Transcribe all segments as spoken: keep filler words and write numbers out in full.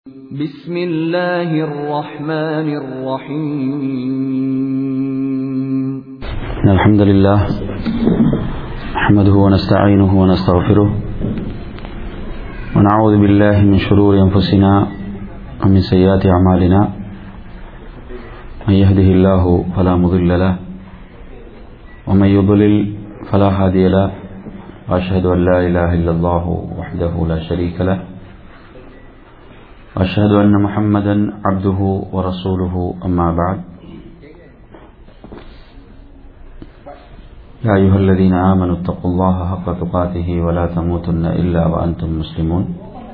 بسم الله الرحمن الرحيم الحمد لله نحمده ونستعينه ونستغفره ونعوذ بالله من شرور أنفسنا ومن سيئات أعمالنا من يهده الله فلا مضل له ومن يضلل فلا هادي له وأشهد أن لا إله إلا الله وحده لا شريك له وأشهد أن محمدا عبده ورسوله أما بعد يا أيها الذين آمنوا اتقوا الله حق تقاته ولا تموتن إلا وأنتم مسلمون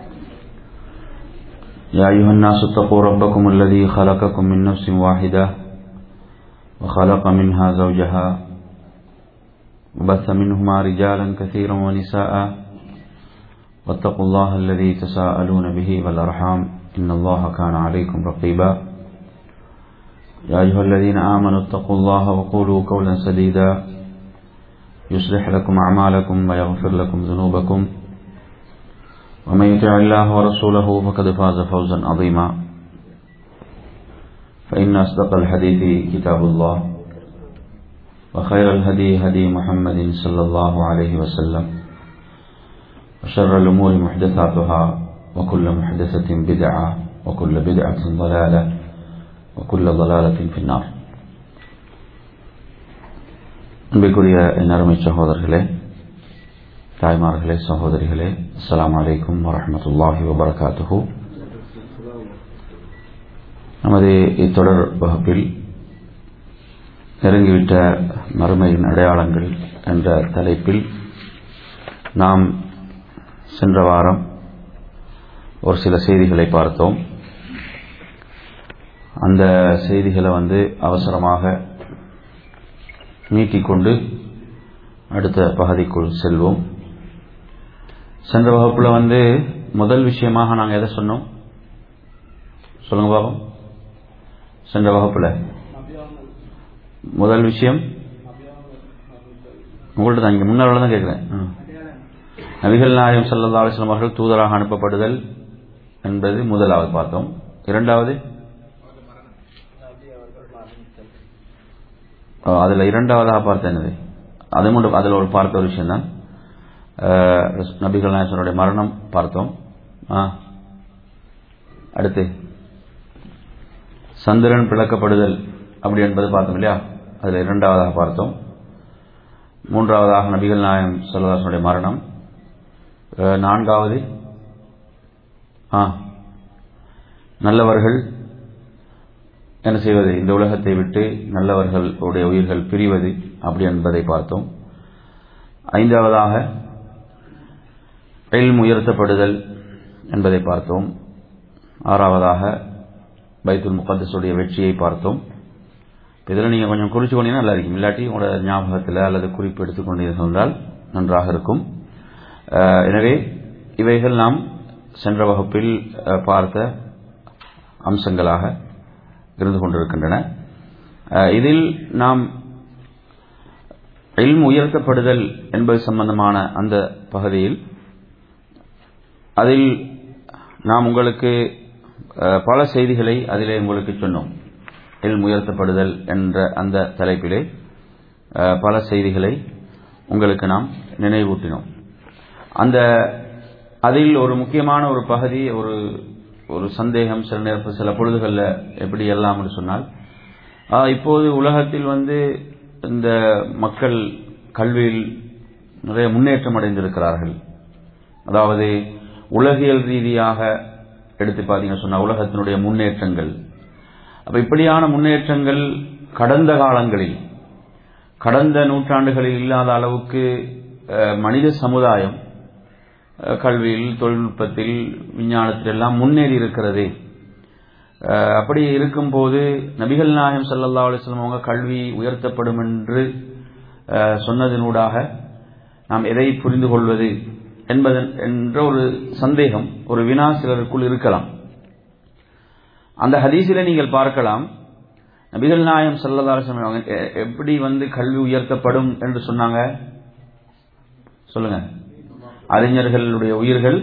يا أيها الناس اتقوا ربكم الذي خلقكم من نفس واحدة وخلق منها زوجها وبث منهما رجالا كثيرا ونساء واتقوا الله الذي تساءلون به والأرحام إن الله كان عليكم رقيبا يا أيها الذين آمنوا اتقوا الله وقولوا قولا سديدا يصلح لكم أعمالكم ويغفر لكم ذنوبكم ومن يطع الله ورسوله فقد فاز فوزا عظيما فإن أصدق الحديث كتاب الله وخير الهدي هدي محمد صلى الله عليه وسلم وشر الأمور محدثاتها وكل محدثة بدعة وكل بدعة ضلالة وكل ضلالة في النار. அன்பிற்குரிய நறுமை சகோதரர்களே, தாய்மார்களே, சகோதரிகளே, அஸ்ஸலாமு அலைக்கும் வரஹ்மத்துல்லாஹி வபரகாத்துஹு. நமது இத்தொடர் வகுப்பில் நெருங்கிவிட்ட மறுமையின் அடையாளங்கள் என்ற தலைப்பில் நாம் சென்ற வாரம் ஒரு சில செய்திகளை பார்த்தோம். அந்த செய்திகளை வந்து அவசரமாக நீட்டிக்கொண்டு அடுத்த பகுதிக்குள் செல்வோம். சென்ற வகுப்புல வந்து முதல் விஷயமாக நாங்கள் எதை சொன்னோம் சொல்லுங்க பாபம்? சென்ற வகுப்புல முதல் விஷயம் உங்கள்ட்ட தான், இங்க முன்னாள் தான் கேட்கிறேன். நபிகள் நாயகம் ஸல்லல்லாஹு அலைஹி வஸல்லம் அவர்கள் தூதராக அனுப்பப்படுதல் என்பது முதலாவது பார்த்தோம். இரண்டாவது அதுல இரண்டாவதாக பார்த்த என்னது, அது மட்டும் அதில் ஒரு பார்த்த ஒரு விஷயம் தான் நபிகள் நாயகனுடைய மரணம் பார்த்தோம். அடுத்து சந்திரன் பிளக்கப்படுதல் அப்படி என்பது பார்த்தோம் இல்லையா, அதுல இரண்டாவதாக பார்த்தோம். மூன்றாவதாக நபிகள் நாயகம் ஸல்லல்லாஹு அலைஹி வஸல்லம் மரணம். நான்காவது நல்லவர்கள் என்ன செய்வது, இந்த உலகத்தை விட்டு நல்லவர்களுடைய உயிர்கள் பிரிவது அப்படி என்பதை பார்த்தோம். ஐந்தாவதாக இல்ம் உயர்த்தப்படுதல் என்பதை பார்த்தோம். ஆறாவதாக பைத்துல் முகத்தஸுடைய வெற்றியை பார்த்தோம். இதில் நீங்கள் கொஞ்சம் குறிச்சு கொண்டீங்கன்னா நல்லா இருக்கும், இல்லாட்டி உங்களோட ஞாபகத்தில் அல்லது குறிப்பு எடுத்துக்கொண்டீர்கள் என்றால் நன்றாக இருக்கும். எனவே இவைகள் நாம் சென்ற வகுப்பில் பார்த்த அம்சங்களாக இருந்து கொண்டிருக்கின்றன. இதில் நாம் இல்ம் உயர்த்தப்படுதல் என்பது சம்பந்தமான அந்த பகுதியில் அதில் நாம் உங்களுக்கு பல செய்திகளை அதிலே உங்களுக்கு சொன்னோம். இல்ம் உயர்த்தப்படுதல் என்ற அந்த தலைப்பிலே பல செய்திகளை உங்களுக்கு நாம் நினைவூட்டினோம். அந்த அதில் ஒரு முக்கியமான ஒரு பகுதி, ஒரு ஒரு சந்தேகம் சில நேரத்தில் சில பொழுதுகளில் எப்படி எல்லாம் சொன்னால், இப்போது உலகத்தில் வந்து இந்த மக்கள் கல்வியில் நிறைய முன்னேற்றம் அடைந்திருக்கிறார்கள். அதாவது உலகியல் ரீதியாக எடுத்து பார்த்தீங்கன்னு சொன்னால் உலகத்தினுடைய முன்னேற்றங்கள், அப்ப இப்படியான முன்னேற்றங்கள் கடந்த காலங்களில் கடந்த நூற்றாண்டுகளில் இல்லாத அளவுக்கு மனித சமுதாயம் கல்வியில், தொழில்நுட்பத்தில், விஞ்ஞானத்தில் எல்லாம் முன்னேறி இருக்கிறது. அப்படி இருக்கும்போது நபிகள் நாயகம் ஸல்லல்லாஹு அலைஹி வஸல்லம் அவங்க கல்வி உயர்த்தப்படும் என்று சொன்னதனூடாக நாம் எதை புரிந்து கொள்வது என்பது என்ற ஒரு சந்தேகம், ஒரு வினா சிலருக்குள் இருக்கலாம். அந்த ஹதீஸிலே நீங்கள் பார்க்கலாம், நபிகள் நாயகம் ஸல்லல்லாஹு அலைஹி வஸல்லம் அவங்க எப்படி வந்து கல்வி உயர்த்தப்படும் என்று சொன்னாங்க சொல்லுங்க. அறிஞர்களுடைய உயிர்கள்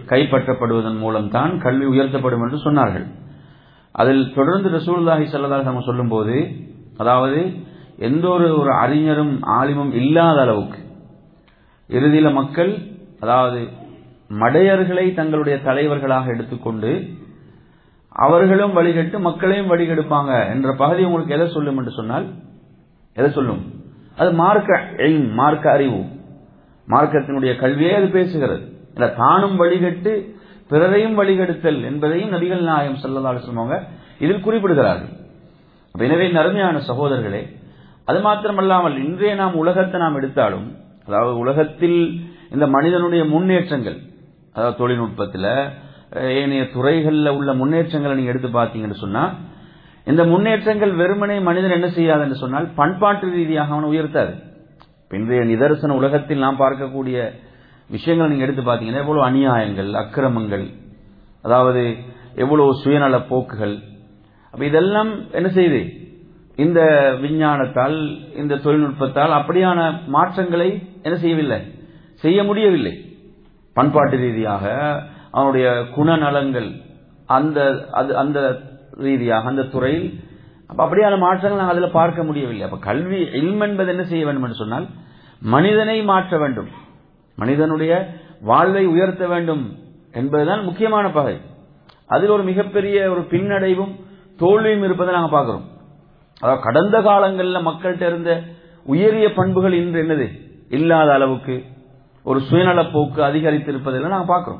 கைப்பற்றப்படுவதன் மூலம் தான் கல்வி உயர்த்தப்படும் என்று சொன்னார்கள். அதில் தொடர்ந்து ரசூலுல்லாஹி ஸல்லல்லாஹு அலைஹி வஸல்லம் சொல்லும்போது, அதாவது எந்த ஒரு ஒரு அறிஞரும் ஆலிமும் இல்லாத அளவுக்கு இறுதியில மக்கள், அதாவது மடையர்களை தங்களுடைய தலைவர்களாக எடுத்துக்கொண்டு அவர்களும் வழிகட்டு மக்களையும் வழிகெடுப்பாங்க என்ற பகுதி உங்களுக்கு எதை சொல்லும் என்று சொன்னால், எதை சொல்லும்? அது மார்க்க இல்ம், மார்க்க அறிவு, மார்க்கத்தினுடைய கல்வியே அது பேசுகிறது. இல்ல தானும் வழிகட்டு பிறரையும் வழிகெடுத்தல் என்பதையும் நபிகள் நாயகம் ஸல்லல்லாஹு அலைஹி வஸல்லம் இதில் குறிப்பிடுகிறார்கள். எனவே அருமையான சகோதரர்களே, அது மாத்திரமல்லாமல் இன்றைய நாம் உலகத்தை நாம் எடுத்தாலும், அதாவது உலகத்தில் இந்த மனிதனுடைய முன்னேற்றங்கள், அதாவது தொழில்நுட்பத்தில் ஏனைய துறைகளில் உள்ள முன்னேற்றங்களை நீங்க எடுத்து பார்த்தீங்கன்னு சொன்னா, இந்த முன்னேற்றங்கள் வெறுமனே மனிதன் என்ன செய்யாது என்று சொன்னால் பண்பாட்டு ரீதியாக அவன் உயர்த்தாது. இன்றைய நிதர்சன உலகத்தில் நாம் பார்க்கக்கூடிய விஷயங்களை நீங்க எடுத்து பார்த்தீங்கன்னா எவ்வளவு அநியாயங்கள், அக்கிரமங்கள், அதாவது எவ்வளவு சுயநல போக்குகள். அப்ப இதெல்லாம் என்ன செய்யுது? இந்த விஞ்ஞானத்தால், இந்த தொழில்நுட்பத்தால் அப்படியான மாற்றங்களை என்ன செய்யவில்லை, செய்ய முடியவில்லை. பண்பாட்டு ரீதியாக அவனுடைய குணநலங்கள் அந்த அந்த ரீதியாக அந்த துறையில் அப்படியான மாற்றங்கள் நாங்கள் அதில் பார்க்க முடியவில்லை. அப்ப கல்வி இல்ம் என்பது என்ன செய்ய வேண்டும் என்று சொன்னால் மனிதனை மாற்ற வேண்டும், மனிதனுடைய வாழ்வை உயர்த்த வேண்டும் என்பதுதான் முக்கியமான பகை. அதில் ஒரு மிகப்பெரிய ஒரு பின்னடைவும் தோல்வியும் இருப்பதை நாங்கள் பார்க்கிறோம். அதாவது கடந்த காலங்களில் மக்கள்கிட்ட இருந்த உயரிய பண்புகள் இன்று என்னது இல்லாத அளவுக்கு ஒரு சுயநல போக்கு அதிகரித்திருப்பதெல்லாம் நாங்கள் பார்க்கிறோம்.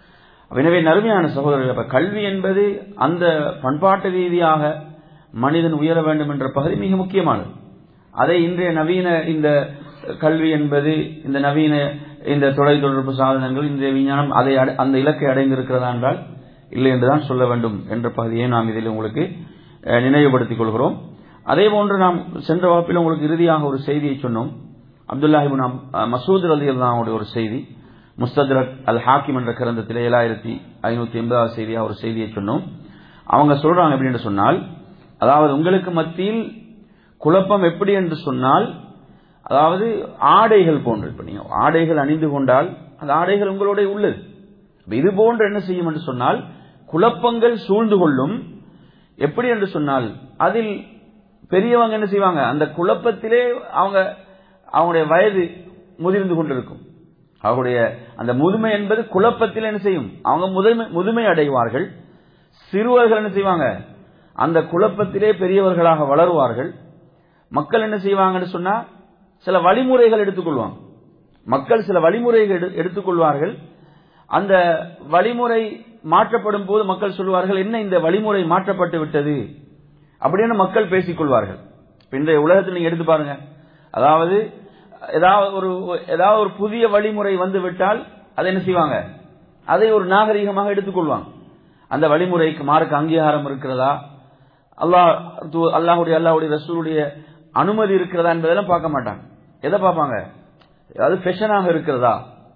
எனவே நறுமையான சகோதரர்கள், கல்வி என்பது அந்த பண்பாட்டு ரீதியாக மனிதன் உயர வேண்டும் என்ற பகுதி மிக முக்கியமானது. அதை இன்றைய நவீன இந்த கல்வி என்பது, இந்த நவீன இந்த தொலைத்தொடர்பு சாதனங்கள், இன்றைய விஞ்ஞானம் அதை அந்த இலக்கை அடைந்திருக்கிறதா என்றால் இல்லை என்றுதான் சொல்ல வேண்டும் என்ற பகுதியை நாம் இதில் உங்களுக்கு நினைவுபடுத்திக் கொள்கிறோம். அதே போன்று நாம் சென்ற வகுப்பில் உங்களுக்கு இறுதியாக ஒரு செய்தியை சொன்னோம். அப்துல்லாஹ் இப்னு மஸ்ஊத் ரலியல்லாஹு அன்ஹு ஒரு செய்தி, முஸ்தத்ரக் அல் ஹாக்கிம் என்ற கிரந்தத்தில் ஏழாயிரத்தி ஐநூத்தி எண்பதாவது செய்தியாக ஒரு செய்தியை சொன்னோம். அவங்க சொல்றாங்க எப்படி என்று சொன்னால், அதாவது உங்களுக்கு மத்தியில் குழப்பம் எப்படி என்று சொன்னால், அதாவது ஆடைகள் போன்று, இப்ப நீங்க ஆடைகள் அணிந்து கொண்டால் அந்த ஆடைகள் உங்களோட உள்ளது. இது போன்று என்ன செய்யும் என்று சொன்னால் குழப்பங்கள் சூழ்ந்து கொள்ளும். எப்படி என்று சொன்னால் அதில் பெரியவங்க என்ன செய்வாங்க, அந்த குழப்பத்திலே அவங்க அவங்களுடைய வயது முதிர்ந்து கொண்டிருக்கும். அவருடைய அந்த முதுமை என்பது குழப்பத்தில் என்ன செய்யும், அவங்க முதுமை முதுமை அடைவார்கள். சிறுவர்கள் என்ன செய்வாங்க, அந்த குழப்பத்திலே பெரியவர்களாக வளருவார்கள். மக்கள் என்ன செய்வாங்கன்னு சொன்னா சில வழிமுறைகள் எடுத்துக்கொள்வாங்க. மக்கள் சில வழிமுறைகள் எடுத்துக்கொள்வார்கள். அந்த வழிமுறை மாற்றப்படும் போது மக்கள் சொல்வார்கள், என்ன இந்த வழிமுறை மாற்றப்பட்டு விட்டது அப்படின்னு மக்கள் பேசிக்கொள்வார்கள். இன்றைய உலகத்தில் நீங்க எடுத்து பாருங்க, அதாவது ஏதாவது ஒரு ஏதாவது ஒரு புதிய வழிமுறை வந்து விட்டால் அதை என்ன செய்வாங்க, அதை ஒரு நாகரிகமாக எடுத்துக்கொள்வாங்க. அந்த வழிமுறைக்கு மார்க்க அங்கீகாரம் இருக்கிறதா, அல்லாஹ் அல்லாஹுடைய அல்லாஹுடைய ரசூலுடைய அனுமதி இருக்கிறதா என்பதெல்லாம் பார்க்க மாட்டாங்க. எதை பார்ப்பாங்க, அது ஃபேஷனாக இருக்கிறதா,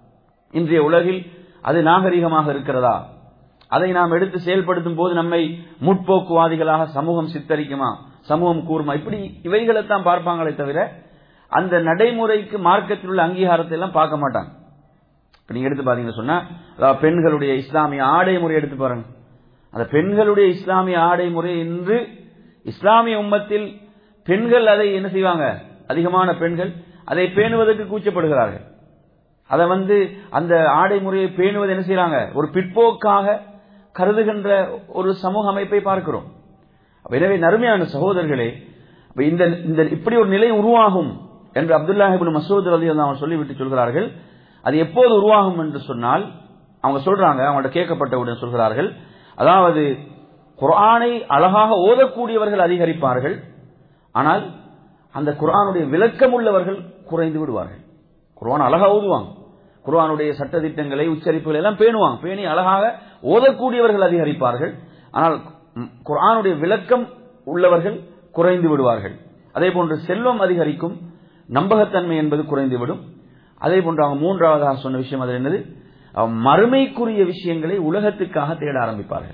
இன்றைய உலகில் அது நாகரிகமாக இருக்கிறதா, அதை நாம் எடுத்து செயல்படுத்தும் போது நம்மை முற்போக்குவாதிகளாக சமூகம் சித்தரிக்குமா, சமூகம் கூறுமா, இப்படி இவைகளைத்தான் பார்ப்பாங்களே தவிர அந்த நடைமுறைக்கு மார்க்கத்தில் உள்ள அங்கீகாரத்தை எல்லாம் பார்க்க மாட்டாங்க. நீங்க எடுத்து பாத்தீங்கன்னா சொன்னா பெண்களுடைய இஸ்லாமிய ஆடை முறை எடுத்து பாருங்க. அந்த பெண்களுடைய இஸ்லாமிய ஆடை முறை என்று இஸ்லாமிய உம்மத்தில் பெண்கள் அதை என்ன செய்வாங்க, அதிகமான பெண்கள் அதை பேணுவதற்கு கூச்சப்படுகிறார்கள். அதை வந்து அந்த ஆடை முறையை பேணுவது என்ன செய்யறாங்க, ஒரு பிற்போக்காக கருதுகின்ற ஒரு சமூக அமைப்பை பார்க்கிறோம். எனவே நறுமையான சகோதரர்களே, இந்த இப்படி ஒரு நிலை உருவாகும் என்று அப்துல்லாஹ் இப்னு மஸ்ஊத் ரலியல்லாஹு அன்ஹு சொல்லிவிட்டு சொல்கிறார்கள். அது எப்போது உருவாகும் என்று சொன்னால், அவங்க சொல்றாங்க, அவங்கள்ட்ட கேட்கப்பட்டவுடன் சொல்கிறார்கள், அதாவது குர்ஆனை அழகாக ஓதக்கூடியவர்கள் அதிகரிப்பார்கள், ஆனால் அந்த குர்ஆனுடைய விளக்கம் உள்ளவர்கள் குறைந்து விடுவார்கள். குர்ஆன் அழகா ஓதுவாங்க, குர்ஆனுடைய சட்டதிட்டங்களை உச்சரிப்புகளை எல்லாம் பேணுவாங்க, பேணி அழகாக ஓதக்கூடியவர்கள் அதிகரிப்பார்கள், ஆனால் குர்ஆனுடைய விளக்கம் உள்ளவர்கள் குறைந்து விடுவார்கள். அதே போன்று செல்வம் அதிகரிக்கும், நம்பகத்தன்மை என்பது குறைந்துவிடும். அதே போன்று அவங்க மூன்றாவதாக சொன்ன விஷயம் அது என்னது, மறுமைக்குரிய விஷயங்களை உலகத்துக்காக தேட ஆரம்பிப்பார்கள்.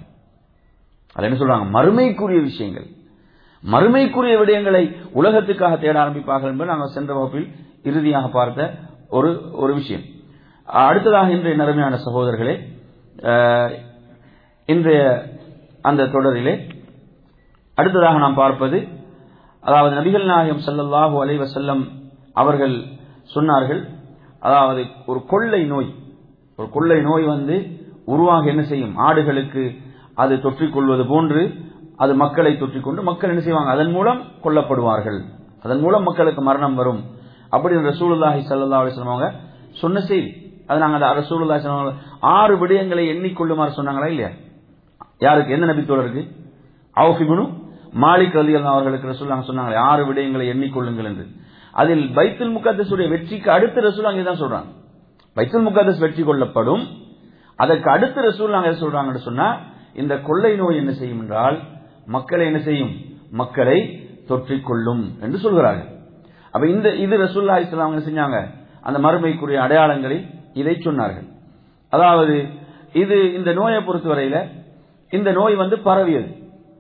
அது என்ன சொல்றாங்க, மறுமைக்குரிய விஷயங்கள், மறுமைக்குரிய விடயங்களை உலகத்துக்காக தேட ஆரம்பிப்பார்கள் என்பது நாங்கள் சென்ற வகுப்பில் இறுதியாக பார்த்த ஒரு ஒரு விஷயம். அடுத்ததாக இன்றைய நறுமையான சகோதரர்களே, இன்றைய அந்த தொடரிலே அடுத்ததாக நாம் பார்ப்பது, அதாவது நபிகள் நாயகம் ஸல்லல்லாஹு அலைஹி வஸல்லம் அவர்கள் சொன்னார்கள், அதாவது ஒரு கொள்ளை நோய் ஒரு கொள்ளை நோய் வந்து உருவாக என்ன செய்யும், ஆடுகளுக்கு அது தொற்றிக்கொள்வது போன்று அது மக்களை தொற்றிக்கொண்டு மக்கள் என்ன செய்வாங்க, அதன் மூலம் கொல்லப்படுவார்கள், அதன் மூலம் மக்களுக்கு மரணம் வரும் அப்படின்னு ரசூலுல்லாஹி ஸல்லல்லாஹு அலைஹி வஸல்லம் அவங்க சொன்ன செய்தி. அது நாங்கள் ரசூலுல்லாஹி ஸல்லல்லாஹு அலைஹி வஸல்லம் ஆறு விடயங்களை எண்ணிக்கொள்ளுமாறு சொன்னாங்களா இல்லையா? யாருக்கு, எந்த நபித்தோழருக்கு? அவுஃப் இப்னு மாலிக் ரலியல்லாஹு அவர்களுக்கு ரசூலுல்லாஹி சொன்னாங்களே ஆறு விடயங்களை எண்ணிக்கொள்ளுங்கள் என்று. அதில் பைத்துல் முகத்தஸுடைய வெற்றிக்கு அடுத்து ரசூல் அங்கே தான் சொல்றாங்க, பைத்துல் முகத்தஸ் வெற்றி கொள்ளப்படும், அதற்கு அடுத்து ரசூல் அங்கே சொல்றாங்கன்னு சொன்னா இந்த கொள்ளை நோய் என்ன செய்யும் என்றால் மக்களை என்ன செய்யும், மக்களை தொற்றிக்கொள்ளும் என்று சொல்கிறார்கள். அப்ப இந்த இது ரசூலுல்லாஹி ஸல்லல்லாஹு அலைஹி வஸல்லம் செஞ்சாங்க, அந்த மறுமைக்குரிய அடையாளங்களில் இதை சொன்னார்கள். அதாவது இது இந்த நோயை பொறுத்தவரையில இந்த நோய் வந்து பரவியது,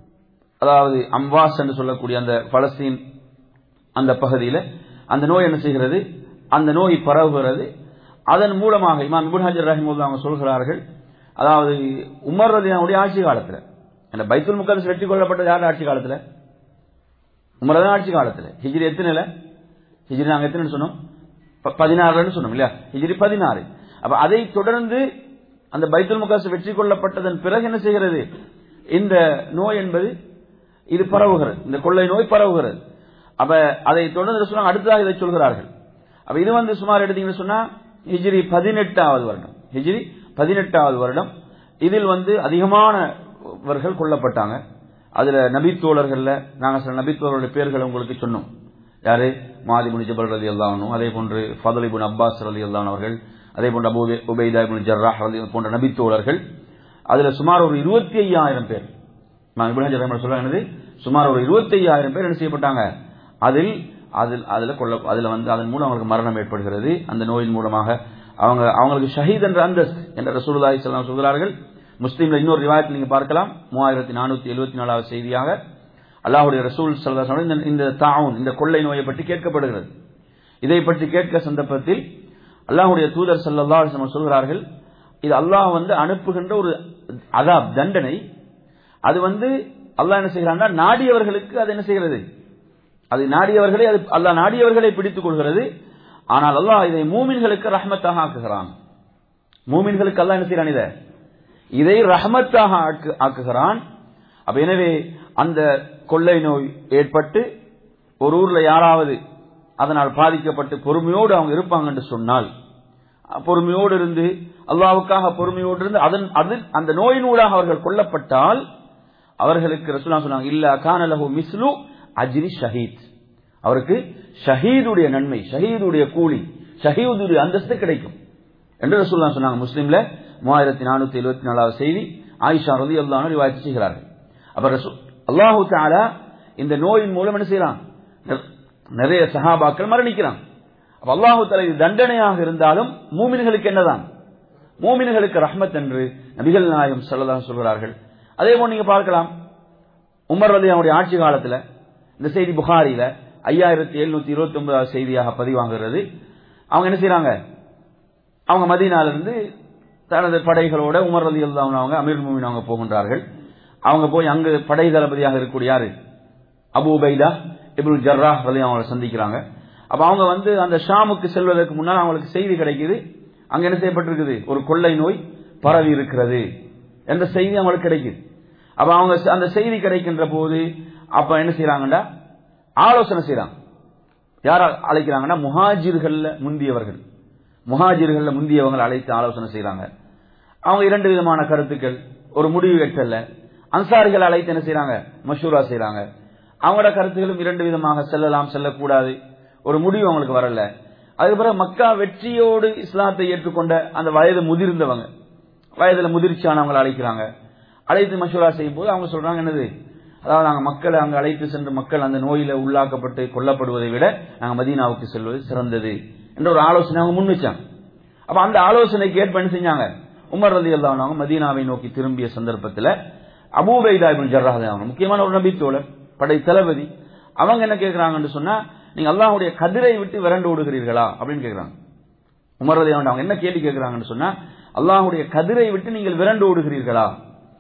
அதாவது அம்வாஸ் என்று சொல்லக்கூடிய அந்த பலஸ்தீன் அந்த பகுதியில் அந்த நோய் என்ன செய்கிறது, அந்த நோய் பரவுகிறது. அதன் மூலமாக இமாம் இப்னு ஹஜர் ரஹிமஹுல்லாஹ் அவங்க சொல்கிறார்கள், அதாவது உமர் ரலியல்லாஹு ஆட்சி காலத்தில், அந்த பைத்துல் முகத்தஸ் வெற்றி கொள்ளப்பட்டது யார் ஆட்சி காலத்தில்? உமர் தான் ஆட்சி காலத்தில். ஹிஜ்ரி எத்தனைல? ஹிஜ்ரி நாங்கள் எத்தனை சொன்னோம்? பதினாறுன்னு சொன்னோம் இல்லையா? ஹிஜ்ரி பதினாறு. அப்ப அதை தொடர்ந்து அந்த பைத்துல் முகத்தஸ் வெற்றி கொள்ளப்பட்டதன் பிறகு என்ன செய்கிறது, இந்த நோய் என்பது இது பரவுகிறது, இந்த கொள்ளை நோய் பரவுகிறது. அப்ப அதை தொடர்ந்து சொன்னாங்க, அடுத்ததாக இதை சொல்கிறார்கள். அப்ப இது வந்து சுமார் எடுத்தீங்கன்னு சொன்னா ஹிஜ்ரி பதினெட்டாவது வருடம், ஹிஜ்ரி பதினெட்டாவது வருடம். இதில் வந்து அதிகமானவர்கள் கொல்லப்பட்டாங்க. அதுல நபித்தோழர்கள்ல நாங்கள் சில நபித்தோழர்களுடைய பேர்களை உங்களுக்கு சொன்னோம். யாரு? முஆத் இப்னு ஜபல் ரலியல்லாஹு அன்ஹு, அதே போன்று ஃபضல் இப்னு அப்பாஸ் ரலியல்லாஹு அன்ஹு அவர்கள், அதே போன்று அபூ உபைதா இப்னு ஜர்ராஹ் ரலியல்லாஹு போன்ற நபித்தோழர்கள். அதுல சுமார் ஒரு இருபத்தி ஐயாயிரம் பேர், நான் இப்னு ஹஜர் ரஹ்மத்துல்லாஹி சொல்றாங்க, சுமார் ஒரு இருபத்தி ஐயாயிரம் பேர் என்ன செய்யப்பட்டாங்க, அதில் அதில் அதுல கொள்ள அதுல வந்து அதன் மூலம் அவங்களுக்கு மரணம் ஏற்படுகிறது. அந்த நோயின் மூலமாக அவங்க அவங்களுக்கு ஷஹீத் என்ற அந்தஸ்து என்ற ரசூலுல்லாஹி ஸல்லல்லாஹு அலைஹி வஸல்லம் சொல்கிறார்கள். முஸ்லிம்ல இன்னொரு ரிவாயத்தில் நீங்க பார்க்கலாம், மூவாயிரத்தி நானூத்தி எழுபத்தி நாலாவது செய்தியாக அல்லாஹ்வுடைய ரசூல் ஸல்லல்லாஹு அலைஹி வஸல்லம் இந்த தாவுன் இந்த கொள்ளை நோயை பற்றி கேட்கப்படுகிறது. இதை பற்றி கேட்க சந்தர்ப்பத்தில் அல்லாஹ்வுடைய தூதர் ஸல்லல்லாஹு அலைஹி வஸல்லம் சொல்கிறார்கள், இது அல்லாஹ் வந்து அனுப்புகின்ற ஒரு அதாப், தண்டனை. அது வந்து அல்லாஹ் என்ன செய்கிறான்னா நாடியவர்களுக்கு அது என்ன செய்கிறது, அது நாடியவர்களை அது அல்லாஹ் நாடியவர்களை பிடித்துக் கொள்கிறது. ஆனால் அல்லாஹ் இதை மூமின்களுக்கு ரஹ்மத்தாக ஆக்குகிறான். மூமின்களுக்கு அல்லாஹ் என்ன செய்கிறான், இதை இதை ரஹ்மத்தாக ஆக்குகிறான். அப்ப எனவே அந்த கொள்ளை நோய் ஏற்பட்டு ஒரு ஊர்ல யாராவது அதனால் பாதிக்கப்பட்டு பொறுமையோடு அவங்க இருப்பாங்க என்று சொன்னால், பொறுமையோடு இருந்து அல்லாஹ்வுக்காக பொறுமையோடு இருந்து அதன் அது அந்த நோயினூடாக அவர்கள் கொல்லப்பட்டால் அவர்களுக்கு ரசூலுல்லாஹ் சொன்னாங்க, இல்ல கான லஹு மிஸ்லு அஜ்ரி ஷஹீத், அவருக்கு ஷஹீதுடைய நன்மை, ஷஹீதுடைய கூலி, ஷஹீதுடைய அந்தஸ்து கிடைக்கும் என்று ரசூலுல்லாஹ் சொன்னாங்க. முஸ்லிம்ல மூவாயிரத்தி நானூத்தி எழுபத்தி நாலாவது செய்தி ஆயிஷா ரலியல்லாஹு அன்ஹா ரிவாயத் செய்கிறார்கள். அப்ப ரசூல் அல்லாஹு தஆலா இந்த நோயின் மூலம் என்ன செய்யறான், நிறைய சஹாபாக்கள் மரணிக்கிறான். அப்ப அல்லாஹு தஆலா இது தண்டனையாக இருந்தாலும் மூமின்களுக்கு என்னதான், மூமின்களுக்கு ரஹ்மத் என்று நபிகள் நாயகம் ஸல்லல்லாஹு அலைஹி சொல்கிறார்கள். அதே போல நீங்க பார்க்கலாம், உமர் ரலியல்லாஹு ஆட்சி காலத்துல இந்த செய்தி புகாரில ஐயாயிரத்தி எழுநூத்தி இருபத்தி ஒன்பதாவது செய்தியாக பதிவாகிறது. அவங்க என்ன செய்யறாங்க, அவங்க மதீனால இருந்து தனது படைகளோட உமர் ரலியல்லாஹு அன்ஹு அவங்க அமீர் முஃமினீன் அவங்க போகின்றார்கள். அவங்க போய் அங்கு படை தளபதியாக இருக்கக்கூடிய யாரு, அபூ உபைதா இப்னு ஜர்ராஹ் ரலியல்லாஹு அன்ஹு சந்திக்கிறாங்க. அப்ப அவங்க வந்து அந்த ஷாமுக்கு செல்வதற்கு முன்னால் அவங்களுக்கு செய்தி கிடைக்குது, அங்க என்ன செய்யப்பட்டிருக்குது, ஒரு கொள்ளை நோய் பரவி இருக்கிறது என்ற செய்தி அவங்களுக்கு கிடைக்குது. அப்ப அவங்க அந்த செய்தி கிடைக்கின்ற போது அப்ப என்ன செய்யறாங்கன்னா ஆலோசனை செய்யறாங்க. யார அழைக்கிறாங்கன்னா முஹாஜிர்கள்ல முந்தியவர்கள், முஹாஜிர்கள்ல முந்தியவங்களை அழைத்து ஆலோசனை செய்யறாங்க. அவங்க இரண்டு விதமான கருத்துக்கள், ஒரு முடிவு எட்டல்ல. அன்சாரிகள் அழைத்து என்ன செய்யறாங்க, மஷூரா செய்யறாங்க. அவங்களோட கருத்துக்களும் இரண்டு விதமாக, செல்லலாம் செல்லக்கூடாது, ஒரு முடிவு அவங்களுக்கு வரல. அதுக்கு பிறகு மக்கா வெற்றியோடு இஸ்லாத்தை ஏற்றுக்கொண்ட அந்த வயது முதிர்ந்தவங்க, வயதுல முதிர்ச்சியானவங்களை அழைக்கிறாங்க. அழைத்து மஷூரா செய்யும் போது அவங்க சொல்றாங்க என்னது, அதாவது நாங்க மக்களை அங்கு அழைத்து சென்று மக்கள் அந்த நோயில உள்ளாக்கப்பட்டு கொல்லப்படுவதை விட நாங்க மதீனாவுக்கு செல்வது சிறந்தது என்ற ஒரு ஆலோசனை அவங்க முன் வச்சாங்க. அப்ப அந்த ஆலோசனைக்கு ஏற்ப என்ன செஞ்சாங்க, உமர் ரலியல்லாஹு அன்ஹு மதீனாவை நோக்கி திரும்பிய சந்தர்ப்பத்தில் அபூ உபைதா இப்னு ஜர்ராஹ் அவங்க முக்கியமான ஒரு நபித்தோழர், படை தளபதி, அவங்க என்ன கேட்கிறாங்கன்னு சொன்னா, நீங்க அல்லாஹ்வுடைய கதிரை விட்டு விரண்டு ஓடுகிறீர்களா அப்படின்னு கேட்கிறாங்க. உமர் ரலியல்லாஹு அன்ஹு அவங்க என்ன கேள்வி கேட்கிறாங்கன்னு சொன்னா, அல்லாஹ்வுடைய கதிரை விட்டு நீங்கள் விரண்டு ஓடுகிறீர்களா?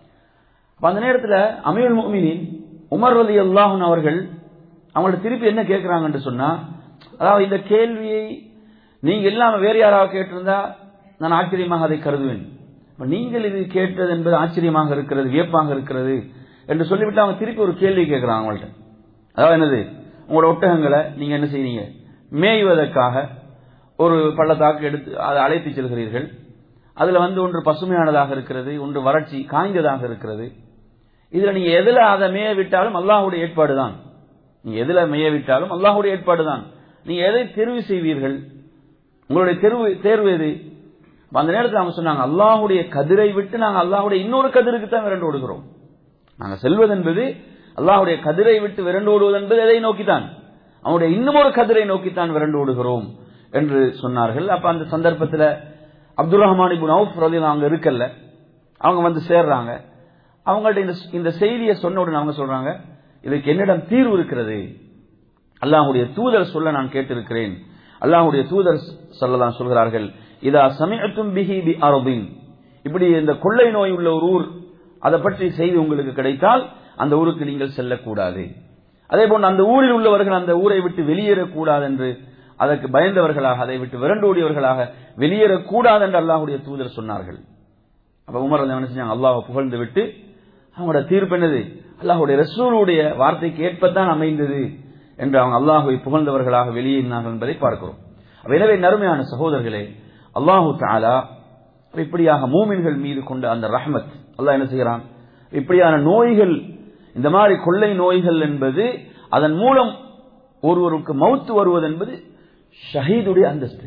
அந்த நேரத்தில் அமீருல் முஃமினீன் உமர் ரலியல்லாஹு அன்ஹு அவர்கள் அவங்கள்ட்ட திருப்பி என்ன கேட்கிறாங்கன்னு சொன்னா, அதாவது இந்த கேள்வியை நீங்க இல்லாம வேறு யாராவது கேட்டிருந்தா நான் ஆச்சரியமாக அதை கருதுவேன். நீங்கள் இது கேட்டது என்பது ஆச்சரியமாக இருக்கிறது, வியப்பாக இருக்கிறது என்று சொல்லிவிட்டு அவங்க திருப்பி ஒரு கேள்வி கேட்கிறாங்க அவங்கள்ட்ட. அதாவது என்னது, உங்களோட ஒட்டகங்களை நீங்க என்ன செய்றீங்க, மேய்வதற்காக ஒரு பள்ளத்தாக்கு எடுத்து அதை அழைத்து செல்கிறீர்கள். அதுல வந்து ஒன்று பசுமையானதாக இருக்கிறது, ஒன்று வறட்சி காய்ந்ததாக இருக்கிறது. இதுல நீங்க எதுல அதை மேய விட்டாலும் அல்லாஹ்வுடைய ஏற்பாடு தான். நீங்க எதுல மேய விட்டாலும் அல்லாஹ்வுடைய ஏற்பாடு தான். நீங்க எதை தெரிவு செய்வீர்கள், உங்களுடைய தேர்வு தேர்வு எது? அந்த நேரத்தில் அவங்க சொன்னாங்க, அல்லாஹ்வுடைய கதிரை விட்டு நாங்கள் அல்லாஹ்வுடைய இன்னொரு கதிருக்கு தான் விரண்டு ஓடுகிறோம். நாங்கள் செல்வது என்பது அல்லாஹ்வுடைய கதிரை விட்டு விரண்டு ஓடுவது என்பது எதை நோக்கித்தான், அவனுடைய இன்னும் ஒரு கதிரை நோக்கித்தான் விரண்டு ஓடுகிறோம் என்று சொன்னார்கள். அப்ப அந்த சந்தர்ப்பத்தில் அப்துல் ரஹ்மான் இப்னு அவுஃப் ரலியல்லாஹு அங்க இருக்கல்ல, அவங்க வந்து சேர்றாங்க. அவங்கள்ட்ட இந்த செய்தியை சொன்ன உடனே அவங்க சொல்றாங்க, இதுக்கு என்னிடம் தீர்வு இருக்கிறது, அல்லாஹ்வுடைய தூதர் சொல்ல நான் கேட்டிருக்கிறேன். அல்லாஹ்வுடைய தூதர் ஸல்லல்லாஹு அலைஹி சொல்கிறார்கள், இதா சமிஅத்தும் பிஹி பி அர்தின், இப்படி இந்த கொள்ளை நோய் உள்ள ஒரு ஊர், அதை பற்றி செய்தி உங்களுக்கு கிடைத்தால் அந்த ஊருக்கு நீங்கள் செல்லக்கூடாது. அதே போன்று அந்த ஊரில் உள்ளவர்கள் அந்த ஊரை விட்டு வெளியேறக்கூடாது என்று அதற்கு பயந்தவர்களாக, அதை விட்டு விரண்டோடியவர்களாக வெளியேறக்கூடாது என்று அல்லாஹ்வுடைய தூதர் சொன்னார்கள். அப்ப உமர் என்ன செஞ்சாங்க, அல்லாஹ்வை புகழ்ந்து விட்டு அவங்களோட தீர்ப்பு என்னது, அல்லாஹ்வுடைய ரசூலுடைய வார்த்தைக்கு ஏற்பத்தான் அமைந்தது என்று அவங்க அல்லாஹ்வை புகழ்ந்தவர்களாக வெளியேறினார்கள் என்பதை பார்க்கிறோம். எனவே நறுமையான சகோதரர்களே, அல்லாஹு தஆலா இப்படியாக மூமின்கள் மீது கொண்ட அந்த ரஹ்மத், அல்லாஹ் என்ன செய்கிறான், இப்படியான நோய்கள், இந்த மாதிரி கொள்ளை நோய்கள் என்பது அதன் மூலம் ஒருவருக்கு மௌத்து வருவது என்பது ஷஹீதுடைய அந்தஸ்து,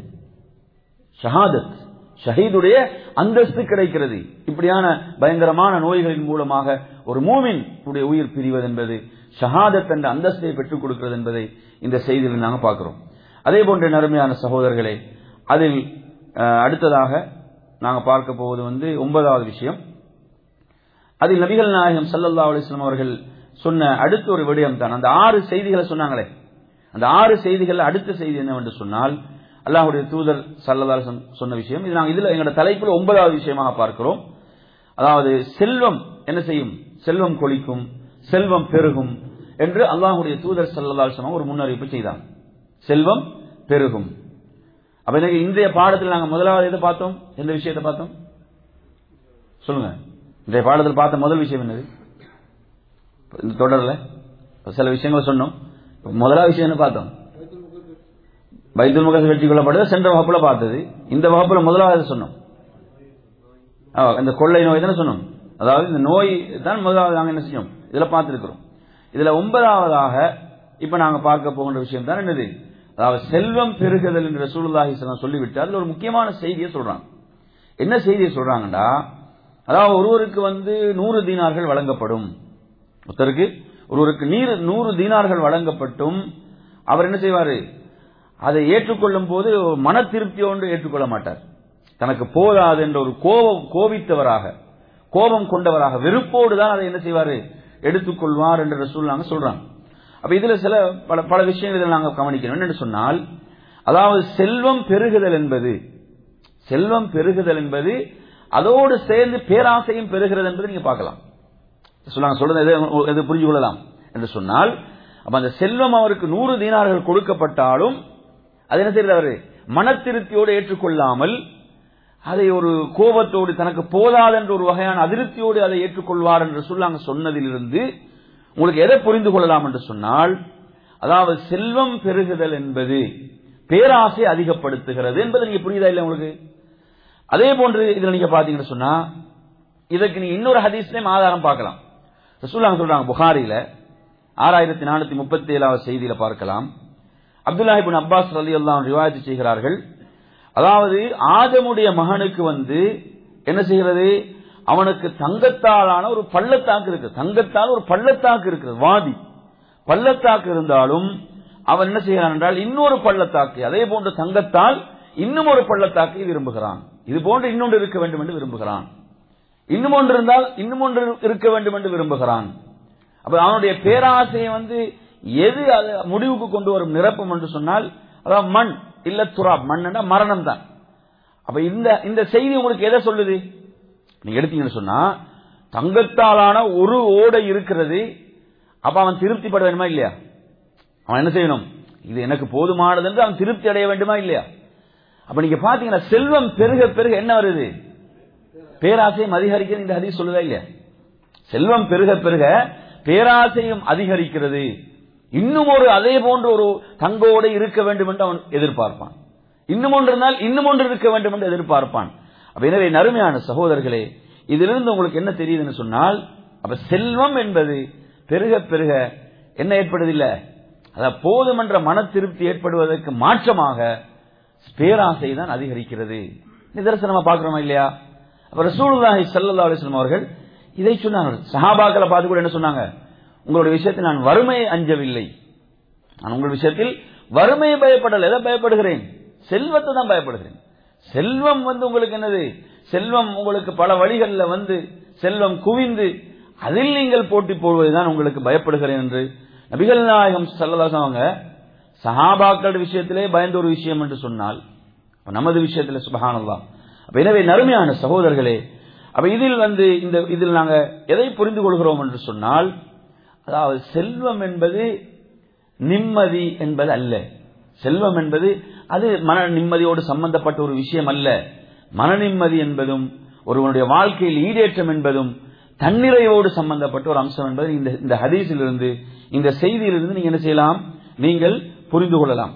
ஷஹாதத், ஷஹீதுடைய அந்தஸ்து கிடைக்கிறது. இப்படியான பயங்கரமான நோய்களின் மூலமாக ஒரு மூமின் உடைய உயிர் பிரிவது என்பது ஷஹாதத் என்ற அந்தஸ்தை பெற்றுக் கொடுக்கிறது என்பதை இந்த செய்தியில் நாங்கள் பார்க்கிறோம். அதே போன்ற நறுமையான சகோதரர்களே, அதில் அடுத்ததாக நாங்கள் பார்க்க போவது வந்து ஒன்பதாவது விஷயம். அதில் நபிகள் நாயகம் ஸல்லல்லாஹு அலைஹி வஸல்லம் அவர்கள் சொன்ன அடுத்த ஒரு விடயம் தான், அந்த ஆறு செய்திகளை சொன்னாங்களே, அந்த ஆறு செய்திகள் அடுத்த செய்தி என்னவென்று சொன்னால், அல்லாஹ்வுடைய தூதர் ஸல்லல்லாஹு அலைஹி வஸல்லம் சொன்ன விஷயம். இது நாங்கள் இதில் எங்களோட தலைப்பில் ஒன்பதாவது விஷயமாக பார்க்கிறோம். அதாவது செல்வம் என்ன செய்யும், செல்வம் கொளிக்கும், செல்வம் பெருகும் என்று அல்லாஹ்வுடைய தூதர் ஸல்லல்லாஹு அலைஹி வஸல்லம் ஒரு முன்னறிவிப்பு செய்தார். செல்வம் பெருகும். அப்ப இன்னைக்கு இன்றைய பாடத்தில் நாங்கள் முதலாவது எதை பார்த்தோம், எந்த விஷயத்தை பார்த்தோம் சொல்லுங்க. இன்றைய பாடத்தில் பார்த்த முதல் விஷயம் என்னது, இந்த தொடர்ல சில விஷயங்களை சொன்னோம். முதலாவது விஷயம் என்ன பார்த்தோம், பைத்துல் முகஸ் வெற்றி கொள்ளப்பட்டது சென்ற வகுப்புல பார்த்தது. இந்த வகுப்புல முதலாவது சொன்னோம், இந்த கொள்ளை நோய் தானே சொன்னோம். அதாவது இந்த நோய் தான் முதலாவது நாங்கள் என்ன செய்யும் இதுல பார்த்திருக்கிறோம். இதுல ஒன்பதாவதாக இப்ப நாங்க பார்க்க போகின்ற விஷயம் தான் என்னது, அதாவது செல்வம் பெருகுதல் என்று ரசூலுல்லாஹி ஸல்லல்லாஹு அலைஹி வஸல்லம் சொல்லிவிட்டு அதுல ஒரு முக்கியமான செய்தியை சொல்றாங்க. என்ன செய்தியை சொல்றாங்கடா, அதாவது ஒருவருக்கு வந்து நூறு தீனார்கள் வழங்கப்படும், ஒருத்தருக்கு ஒருவருக்கு நீர் நூறு தீனார்கள் வழங்கப்பட்டும் அவர் என்ன செய்வாரு, அதை ஏற்றுக்கொள்ளும் போது மன திருப்தியோடு ஏற்றுக்கொள்ள மாட்டார். தனக்கு போதாது என்ற ஒரு கோபம் கோபித்தவராக, கோபம் கொண்டவராக, வெறுப்போடு தான் அதை என்ன செய்வாரு எடுத்துக்கொள்வார் என்று ரசூலுல்லாஹி சொல்றாங்க. அப்ப இதுல சில பல பல விஷயங்கள் நாங்கள் கவனிக்கணும். என்னன்னு சொன்னால், அதாவது செல்வம் பெருகுதல் என்பது, செல்வம் பெருகுதல் என்பது அதோடு சேர்ந்து பேராசையும் பெருகிறது என்பதை நீங்க பார்க்கலாம். சொல்லாங்க சொல்றது எது புரிஞ்சு கொள்ளலாம் என்று சொன்னால், அப்ப அந்த செல்வம் அவருக்கு நூறு தீனார்கள் கொடுக்கப்பட்டாலும் அது என்ன செய்யறாரு, மன திருப்தியோடு ஏற்றுக்கொள்ளாமல் அதை ஒரு கோபத்தோடு, தனக்கு போதாது என்ற ஒரு வகையான அதிருப்தியோடு அதை ஏற்றுக்கொள்வார் என்று சொல்லாங்க. சொன்னதிலிருந்து உங்களுக்கு எதை புரிந்து கொள்ளலாம் என்று சொன்னால், அதாவது செல்வம் பெருகுதல் என்பது பேராசை அதிகப்படுத்துகிறது என்பது நீங்க புரியுதா இல்லை உங்களுக்கு? அதே போன்று இதுல நீங்க பாத்தீங்கன்னு சொன்னா, இதற்கு நீங்க இன்னொரு ஹதீஸ்லயும் ஆதாரம் பார்க்கலாம். ரசூலுல்லாஹி சொல்றாங்க, புகாரில ஆறாயிரத்தி நானூத்தி முப்பத்தி ஏழாவது செய்தியில பார்க்கலாம். அப்துல்லாஹ் இப்னு அப்பாஸ் ரலியல்லாஹு அன்ஹு ரிவாயத் செய்கிறார்கள், அதாவது ஆதமுடைய மகனுக்கு வந்து என்ன செய்கிறது, அவனுக்கு தங்கத்தாலான ஒரு பள்ளத்தாக்கு இருக்கு, தங்கத்தால் ஒரு பள்ளத்தாக்கு இருக்கிறது, வாதி பள்ளத்தாக்கு இருந்தாலும் அவன் என்ன செய்கிறான் என்றால் இன்னொரு பள்ளத்தாக்கு, அதே போன்று தங்கத்தால் இன்னும் ஒரு பள்ளத்தாக்கை விரும்புகிறான். இது போன்று இன்னொன்று இருக்க வேண்டும் என்று விரும்புகிறான். இன்னும் ஒன்று இருந்தால் இன்னும் ஒன்று இருக்க வேண்டும் என்று விரும்புகிறான். அப்ப அவனுடைய பேராசையை வந்து எது முடிவுக்கு கொண்டு வரும் நிரப்பம் என்று சொன்னால், அதாவது மண் இல்ல துராப், மண் மரணம் தான். அப்ப இந்த இந்த செய்தி உங்களுக்கு எதை சொல்லுது? நீங்க எடுத்தீங்கன்னு சொன்னா தங்கத்தாலான ஒரு ஓடை இருக்கிறது. அப்ப அவன் திருப்திப்பட வேண்டுமா இல்லையா? அவன் என்ன செய்யணும்? இது எனக்கு போதுமானது என்று அவன் திருப்தி அடைய வேண்டுமா இல்லையா? அப்ப நீங்க பாத்தீங்கன்னா செல்வம் பெருக பெருக என்ன வருது? பேராசையும் அதிகரிக்கிறது. இந்த ஹதீஸ் சொல்லுதா இல்லையா? செல்வம் பெருக பெருக பேராசையும் அதிகரிக்கிறது. இன்னும் ஒரு அதே போன்ற ஒரு தங்கோடு இருக்க வேண்டும் என்று அவன் எதிர்பார்ப்பான். இன்னும் ஒன்று இருந்தால் இன்னும் ஒன்று இருக்க வேண்டும் என்று எதிர்பார்ப்பான். அப்ப எனவே நறுமையான சகோதரர்களே, இதிலிருந்து உங்களுக்கு என்ன தெரியுதுன்னு சொன்னால், அப்ப செல்வம் என்பது பெருக பெருக என்ன ஏற்படுவதில்லை, அதாவது போதும் என்ற மன திருப்தி ஏற்படுவதற்கு மாற்றமாக பேராசை தான் அதிகரிக்கிறது. நிதர்சனமா பார்க்கிறோமா இல்லையா? அப்ப ரசூலுல்லாஹி ஸல்லல்லாஹு அலைஹி வஸல்லம் அவர்கள் இதை சொன்னாங்க. சஹாபாக்களை பார்த்து கூட என்ன சொன்னாங்க? உங்களுடைய விஷயத்தில் நான் வறுமையை அஞ்சவில்லை, நான் உங்கள் விஷயத்தில் வறுமையை பயப்படல. எதை பயப்படுகிறேன்? செல்வத்தை தான் பயப்படுகிறேன். செல்வம் வந்து உங்களுக்கு என்னது? செல்வம் உங்களுக்கு பல வழிகளில் வந்து செல்வம் குவிந்து அதில் நீங்கள் போட்டி போடுவதுதான் உங்களுக்கு பயப்படுகிறேன் என்று நபிகள் நாயகம் ஸல்லல்லாஹு அலைஹி வஸல்லம் சஹாபாக்கள் விஷயத்திலே பயந்த ஒரு விஷயம் என்று சொன்னால், நமது விஷயத்தில் சுப்ஹானல்லாஹ். எனவே நறுமையான சகோதரர்களே, அப்ப இதில் வந்து இந்த இதில் நாங்க எதை புரிந்து கொள்கிறோம் என்று சொன்னால், அதாவது செல்வம் என்பது நிம்மதி என்பது அல்ல. செல்வம் என்பது அது மன நிம்மதியோடு சம்பந்தப்பட்ட ஒரு விஷயம் அல்ல. மன நிம்மதி என்பதும் ஒருவனுடைய வாழ்க்கையில் ஈடேற்றம் என்பதும் தன்னிறைவோடு சம்பந்தப்பட்ட ஒரு அம்சம் என்பது இந்த இந்த ஹதீஸிலிருந்து, இந்த செய்தியிலிருந்து நீங்க என்ன செய்யலாம்? நீங்கள் புரிந்து கொள்ளலாம்.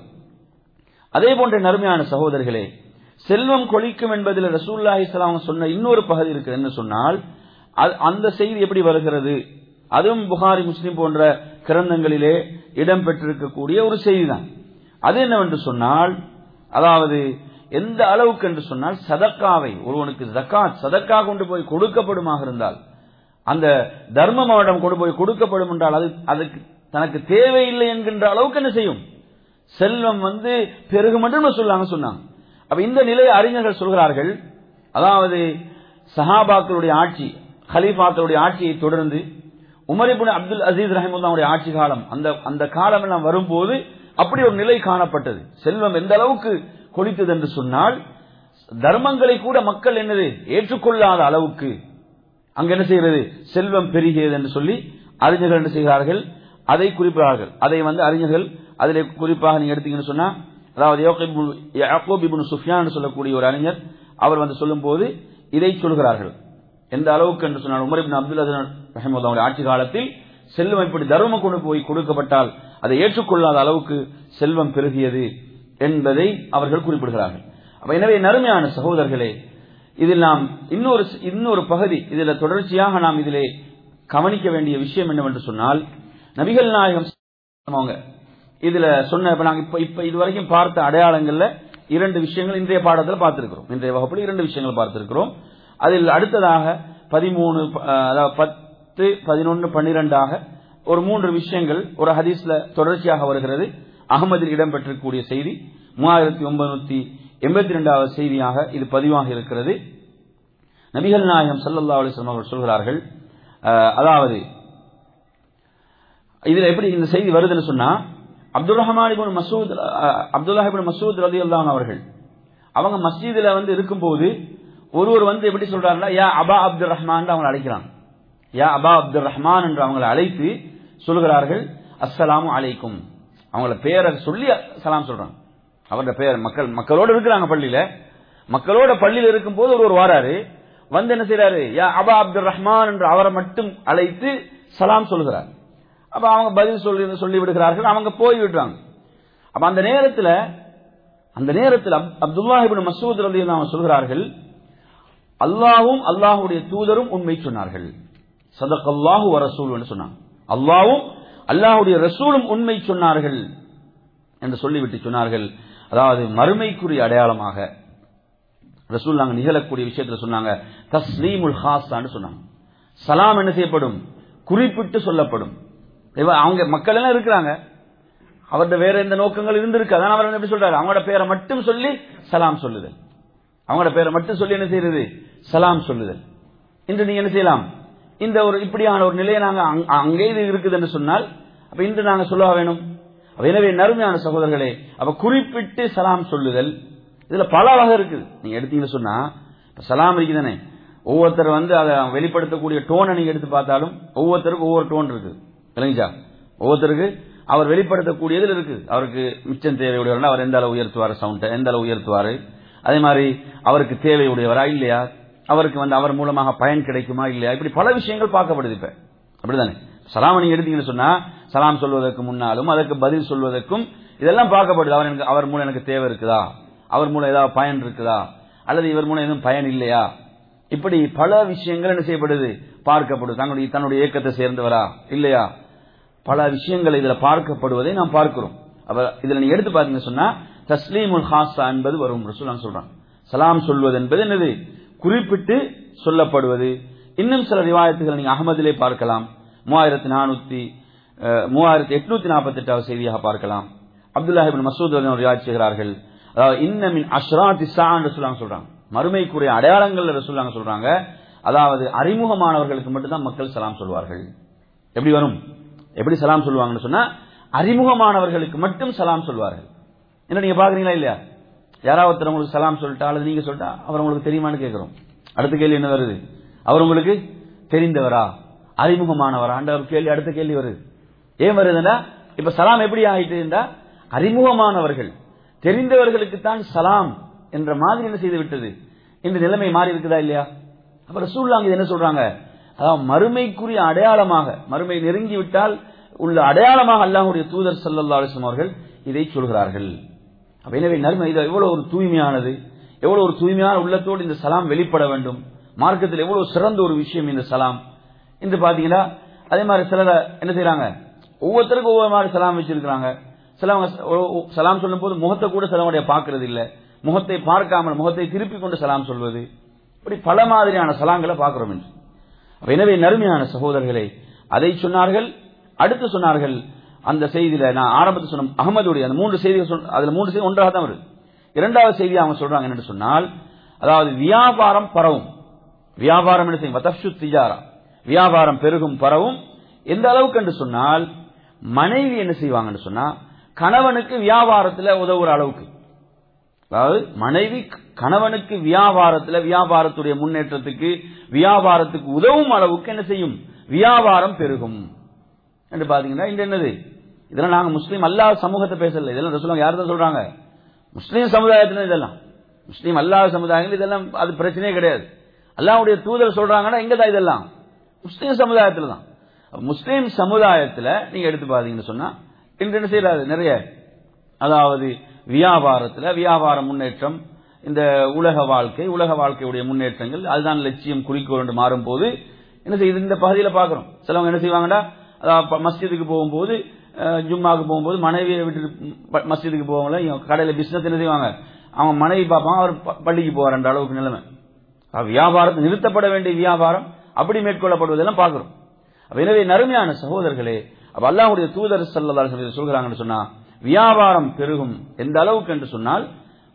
அதே போன்ற நறுமையான சகோதரர்களே, செல்வம் கொளிக்கும் என்பதில் ரசூலுல்லாஹி ஸல்லல்லாஹு அலைஹி வஸல்லம் சொன்ன இன்னொரு பகுதி இருக்கு. என்ன சொன்னால், அந்த செய்தி எப்படி வருகிறது? அதுவும் புகாரி முஸ்லிம் போன்ற கிரந்தங்களிலே இடம்பெற்றிருக்கக்கூடிய ஒரு செய்தி தான். அது என்னவென்று சொன்னால், அதாவது எந்த அளவுக்கு என்று சொன்னால், சதக்காவை ஒருவனுக்கு ஜகாத் சதக்கா கொண்டு போய் கொடுக்கப்படுமாக இருந்தால், அந்த தர்மம் அவரிடம் கொண்டு போய் கொடுக்கப்படும் என்றால், அது அதுக்கு தனக்கு தேவையில்லை என்கின்ற அளவுக்கு என்ன செய்யும்? செல்வம் வந்து பெருகும் என்று சொல்லாங்க சொன்னாங்க. அப்ப இந்த நிலையை அறிஞர்கள் சொல்கிறார்கள். அதாவது சஹாபாக்களுடைய ஆட்சி, ஹலீஃபாக்களுடைய ஆட்சியை தொடர்ந்து உமர் இப்னு அப்துல் அசீஸ் ரஹிமத்துல்லாஹுடைய ஆட்சி காலம், அந்த அந்த காலம் எல்லாம் வரும்போது அப்படி ஒரு நிலை காணப்பட்டது. செல்வம் எந்த அளவுக்கு கொளித்தது என்று சொன்னால், தர்மங்களை கூட மக்கள் என்னது ஏற்றுக்கொள்ளாத அளவுக்கு அங்க என்ன செய்கிறது? செல்வம் பெருகியது என்று சொல்லி அறிஞர்கள் என்ன செய்கிறார்கள்? அதை குறிப்பிடுகிறார்கள். அதை வந்து அறிஞர்கள் அதிலே குறிப்பாக நீங்க எடுத்தீங்கன்னு சொன்னா, அதாவது யாக்கூப் இப்னு சுஃபியான் சொல்லக்கூடிய ஒரு அறிஞர் அவர் வந்து சொல்லும் போது இதை சொல்கிறார்கள். எந்த அளவுக்கு என்று சொன்னால், உமர் இப்னு அப்துல் அசீஸ் ரஹிமத்துல்லாஹுடைய ஆட்சி காலத்தில் செல்வம் இப்படி தர்மம் கொண்டு போய் கொடுக்கப்பட்டால் அதை ஏற்றுக்கொள்ளாத அளவுக்கு செல்வம் பெருகியது என்பதை அவர்கள் குறிப்பிடுகிறார்கள். அப்ப எனவே நறுமையான சகோதரர்களே, இதில் நாம் இன்னொரு இன்னொரு பகுதி, இதில் தொடர்ச்சியாக நாம் இதிலே கவனிக்க வேண்டிய விஷயம் என்னவென்று சொன்னால், நபிகள் நாயகம் அவங்க இதுல சொன்ன இப்ப நாங்க இப்ப இப்ப இதுவரைக்கும் பார்த்த அடையாளங்கள்ல இரண்டு விஷயங்கள் இன்றைய பாடத்தில் பார்த்திருக்கிறோம். இன்றைய வகுப்பில் இரண்டு விஷயங்கள் பார்த்திருக்கிறோம். அதில் அடுத்ததாக பதிமூணு அதாவது பத்து பதினொன்று பன்னிரெண்டாக ஒரு மூன்று விஷயங்கள் ஒரு ஹதீஸ்ல தொடர்ச்சியாக வருகிறது. அகமதில் இடம்பெற்றிருக்கக்கூடிய செய்தி மூவாயிரத்தி ஒன்பநூத்தி எண்பத்தி இரண்டாவது செய்தியாக இது பதிவாக இருக்கிறது. நபிகள் நாயகம் ஸல்லல்லாஹு அலைஹி வஸல்லம் அவர்கள் சொல்கிறார்கள், அதாவது இதுல எப்படி இந்த செய்தி வருதுன்னு சொன்னா, அப்துல் ரஹ்மான் இப்னு மஸ்ஊத் அப்துல்லாஹ் இப்னு மஸ்ஊத் ரலியல்லாஹு அன்ஹு அவர்கள் அவங்க மஸ்ஜிதுல வந்து இருக்கும்போது ஒருவர் வந்து எப்படி சொல்றாருன்னா, யா அபா அப்துல் ரஹ்மான் அவங்க அழைக்கிறாங்க. யா அபா அப்துல் ரஹ்மான் என்று அவங்களை அழைத்து சொல்கிறார்கள், அஸ்ஸலாமு அலைக்கும். அவங்கள பேரை சொல்லி சலாம் சொல்றாங்க. அவருடைய பேர் மக்கள் மக்களோடு இருக்கிறாங்க பள்ளியில. மக்களோட பள்ளியில் இருக்கும் போது ஒருவர் வாராரு, வந்து என்ன செய்யறாரு, யா அபா அப்துல் ரஹ்மான் என்று அவரை மட்டும் அழைத்து சலாம் சொல்கிறார். அப்ப அவங்க பதில் சொல்லி சொல்லி விடுகிறார்கள், அவங்க போய் விடுறாங்க. அப்ப அந்த நேரத்தில் அந்த நேரத்தில் அப்துல்லாஹ் இப்னு மஸ்ஊத் ரலியல்லாஹு அன்ஹு சொல்கிறார்கள், அல்லாஹ்வும் அல்லாஹ்வுடைய தூதரும் உண்மை சொன்னார்கள். ஸதகல்லாஹு வ ரசூலுஹு சொன்னாங்க. அல்லாஹ்வும் அல்லாஹ்வுடைய ரசூலும் உண்மை சொன்னார்கள் என்று சொல்லிவிட்டு சொன்னார்கள், அதாவது மறுமைக்குரிய அடையாளமாக ரசூல் நாங்க நிகழக்கூடிய விஷயத்துல சொன்னாங்க, தஸ்லீமுல் ஹாஸான்னு சொன்னாங்க. சலாம் என்ன செய்யப்படும்? குறிப்பிட்டு சொல்லப்படும். அவங்க மக்கள் எல்லாம் இருக்கிறாங்க, அவருடைய வேற எந்த நோக்கங்கள் இருந்திருக்கு. அதான் அவர் எப்படி சொல்றாரு, அவங்களோட பேரை மட்டும் சொல்லி சலாம் சொல்லுதல். அவங்களோட பேரை மட்டும் சொல்லி என்ன செய்யறது? சலாம் சொல்லுதல். இன்று நீங்க என்ன செய்யலாம்? இந்த ஒரு இப்படியான ஒரு நிலையை நாங்க அங்கே இது இருக்குது என்று சொன்னால், அப்ப இன்று நாங்க சொல்ல வேணும். எனவே நறுமையான சகோதரர்களே, அப்ப குறிப்பிட்டு சலாம் சொல்லுதல், இதுல பல வகை இருக்குது. நீங்க எடுத்தீங்கன்னு சொன்னா சலாம் இருக்குதானே, ஒவ்வொருத்தர் வந்து அதை வெளிப்படுத்தக்கூடிய டோனை நீங்க எடுத்து பார்த்தாலும் ஒவ்வொருத்தருக்கு ஒவ்வொரு டோன் இருக்கு. இல்லைங்களா? ஒவ்வொருத்தருக்கு அவர் வெளிப்படுத்தக்கூடியதில் இருக்கு. அவருக்கு மிச்சம் தேவையுடையவர் அவர் எந்த அளவு உயர்த்துவார், சவுண்டை எந்த அளவு உயர்த்துவாரு, அதே மாதிரி அவருக்கு தேவையுடையவரா இல்லையா, அவருக்கு வந்து அவர் மூலமாக பயன் கிடைக்குமா இல்லையா, இப்படி பல விஷயங்கள் பார்க்கப்படுது. இப்ப அப்படிதானே சலாம் நீங்க எடுத்தீங்கன்னு சொன்னா சலாம் சொல்வதற்கு முன்னாலும் அதற்கு பதில் சொல்வதற்கும் இதெல்லாம் பார்க்கப்படுது. அவர் எனக்கு அவர் மூலம் எனக்கு தேவை இருக்குதா, அவர் மூலம் ஏதாவது பயன் இருக்குதா, அல்லது இவர் மூலம் எதுவும் பயன் இல்லையா, இப்படி பல விஷயங்கள் என்ன செய்யப்படுது, பார்க்கப்படுது. தன்னுடைய தன்னுடைய இயக்கத்தை சேர்ந்தவரா இல்லையா, பல விஷயங்கள் இதுல பார்க்கப்படுவதை நாம் பார்க்கிறோம். அப்ப இதுல நீங்க எடுத்து பாத்தீங்கன்னு சொன்னா தஸ்லீமுல் ஹாஸா என்பது வரும். ரசூலுல்லாஹ் சொல்றாங்க சலாம் சொல்வது என்பது என்னது, குறிப்பிட்டு சொல்லப்படுவது. இன்னும் சில ரிவாயத்துகள் நீங்க அஹ்மதிலே பார்க்கலாம். மூவாயிரத்தி நானூத்தி மூவாயிரத்தி எட்நூத்தி நாற்பத்தி எட்டாவது செய்தியாக பார்க்கலாம். அப்துல்லாஹ் இப்னு மஸ்ஊத் ரிவாயத் செய்கிறார்கள். அதாவது இன்ன மின் அஷ்ராத்தி ஸாஅன் ரசூலுல்லாஹ் சொல்றாங்க, மறுமைக்குரிய அடையாளங்கள் ரசூலுல்லாஹ் சொல்றாங்க. அதாவது அறிமுகமானவர்களுக்கு மட்டும்தான் மக்கள் சலாம் சொல்வார்கள். எப்படி வரும், எப்படி சலாம் சொல்லுவாங்கன்னு சொன்னா அறிமுகமானவர்களுக்கு மட்டும் சலாம் சொல்வார்கள். என்ன நீங்க பாக்குறீங்களா இல்லையா? யாராவது உங்களுக்கு சலாம் சொல்லிட்டா அல்லது நீங்க சொல்லிட்டா அவர் உங்களுக்கு தெரியுமான்னு கேட்கிறோம். அடுத்த கேள்வி என்ன வருது, அவர் உங்களுக்கு தெரிந்தவரா அறிமுகமானவரா அந்த கேள்வி அடுத்த கேள்வி வருது. ஏன் வருதுன்னா இப்ப சலாம் எப்படி ஆகிட்டு இருந்தா அறிமுகமானவர்கள் தெரிந்தவர்களுக்கு தான் சலாம் என்ற மாதிரி என்ன செய்து விட்டது, இந்த நிலைமை மாறி இருக்குதா இல்லையா? அப்ப ரசூலுல்லாஹ் என்ன சொல்றாங்க, அதாவது மறுமைக்குரிய அடையாளமாக, மறுமை நெருங்கி விட்டால் உள்ள அடையாளமாக அல்லாஹ்வுடைய தூதர் ஸல்லல்லாஹு அலைஹி வஸல்லம் அவர்கள் இதை சொல்கிறார்கள். எனவே நன்மை இது எவ்வளவு ஒரு தூய்மையானது, எவ்வளவு ஒரு தூய்மையான உள்ளத்தோடு இந்த சலாம் வெளிப்பட வேண்டும். மார்க்கத்தில் எவ்வளவு சிறந்த ஒரு விஷயம் இந்த சலாம் என்று பாத்தீங்கன்னா, அதே மாதிரி சிலர் என்ன செய்யறாங்க, ஒவ்வொருத்தருக்கும் ஒவ்வொரு மாதிரி சலாம் வச்சிருக்கிறாங்க. சிலவங்க சலாம் சொல்லும் போது முகத்தை கூட சிலவடைய பார்க்கறது இல்லை, முகத்தை பார்க்காமல் முகத்தை திருப்பி கொண்டு சலாம் சொல்வது, இப்படி பல மாதிரியான சலாங்களை பார்க்கிறோம் என்று. எனவே நறுமையான சகோதரர்களே அதை சொன்னார்கள். அடுத்து சொன்னார்கள் அந்த செய்தியில நான் ஆரம்பத்தில் சொன்ன அகமதுடைய அந்த மூன்று செய்திகள், அதுல மூன்று செய்தி ஒன்றாக தான் வருது. இரண்டாவது செய்தி அவங்க சொல்றாங்க என்னன்னு சொன்னால், அதாவது வியாபாரம் பரவும், வியாபாரம் என்ன செய்யும், வதஃஷு திஜாரா, வியாபாரம் பெருகும் பரவும். எந்த அளவுக்கு என்று சொன்னால் மனைவி என்ன செய்வாங்கன்னு சொன்னா கணவனுக்கு வியாபாரத்தில் உதவுற அளவுக்கு, அதாவது மனைவி கணவனுக்கு வியாபாரத்தில் வியாபாரத்துடைய முன்னேற்றத்துக்கு வியாபாரத்துக்கு உதவும் அளவுக்கு என்ன செய்யும், வியாபாரம் பெருகும் என்று பாத்தீங்கன்னா இந்த என்னது, இதெல்லாம் நாங்க முஸ்லீம் அல்லாஹ் சமூகத்தை பேசல, இதெல்லாம் ரசூலுல்லாஹ் யார் தான் சொல்றாங்க, முஸ்லீம் சமுதாயத்தில் இதெல்லாம் முஸ்லீம் அல்லாஹ் சமுதாயங்கள் இதெல்லாம் அது பிரச்சனையே கிடையாது. அல்லாஹ்வுடைய தூதர் சொல்றாங்கன்னா எங்க தான் இதெல்லாம் முஸ்லீம் சமுதாயத்தில் தான். முஸ்லீம் சமுதாயத்தில் நீங்க எடுத்து பாத்தீங்கன்னு சொன்னா இன்று என்ன செய்யறாரு நிறைய, அதாவது வியாபாரத்தில் வியாபார முன்னேற்றம், இந்த உலக வாழ்க்கை உலக வாழ்க்கையுடைய முன்னேற்றங்கள் அதுதான் லட்சியம் குறிக்கோள் என்று மாறும் போது என்ன செய்யுது, இந்த பகுதியில் பார்க்கிறோம். சிலவங்க என்ன செய்வாங்கடா, அதாவது மஸ்ஜிதுக்கு போகும்போது ஜும்மாவுக்கு போகும்போது மனைவியை விட்டு மஸ்ஜிதுக்கு போவாங்கள, கடையில பிசினஸ் என்ன செய்வாங்க, அவங்க மனைவி பார்ப்பாங்க, அவர் பள்ளிக்கு போவார் என்ற அளவுக்கு நிலைமை. வியாபாரத்தை நிறுத்தப்பட வேண்டிய வியாபாரம் அப்படி மேற்கொள்ளப்படுவதெல்லாம் பார்க்கிறோம். எனவே நறுமையான சகோதரர்களே, அப்ப அல்லாஹ்வுடைய தூதர் ஸல்லல்லாஹு அலைஹி வஸல்லம் சொல்கிறாங்கன்னு சொன்னா வியாபாரம் பெருகும். எந்த அளவுக்கு என்று சொன்னால்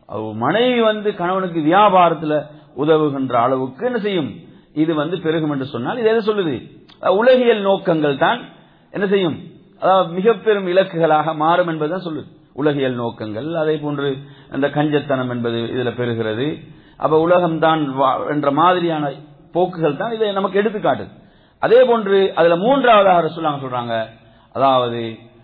மனைவி வந்து கணவனுக்கு வியாபாரத்தில் உதவுகின்ற அளவுக்கு என்ன செய்யும், இது வந்து பெருகும் என்று சொன்னால் இது எதை சொல்லுது, உலகியல் நோக்கங்கள் தான் என்ன செய்யும், அதாவது மிக பெரும் இலக்குகளாக மாறும் என்பதுதான் சொல்லுது. உலகியல் நோக்கங்கள், அதே போன்று அந்த கஞ்சத்தனம் என்பது இதுல பெறுகிறது. அப்ப உலகம்தான் என்ற மாதிரியான போக்குகள் தான் இதை நமக்கு எடுத்துக்காட்டுது. அதே போன்று அதுல மூன்றாவதாக ரசூலுல்லாஹ் சொல்றாங்க, அதாவது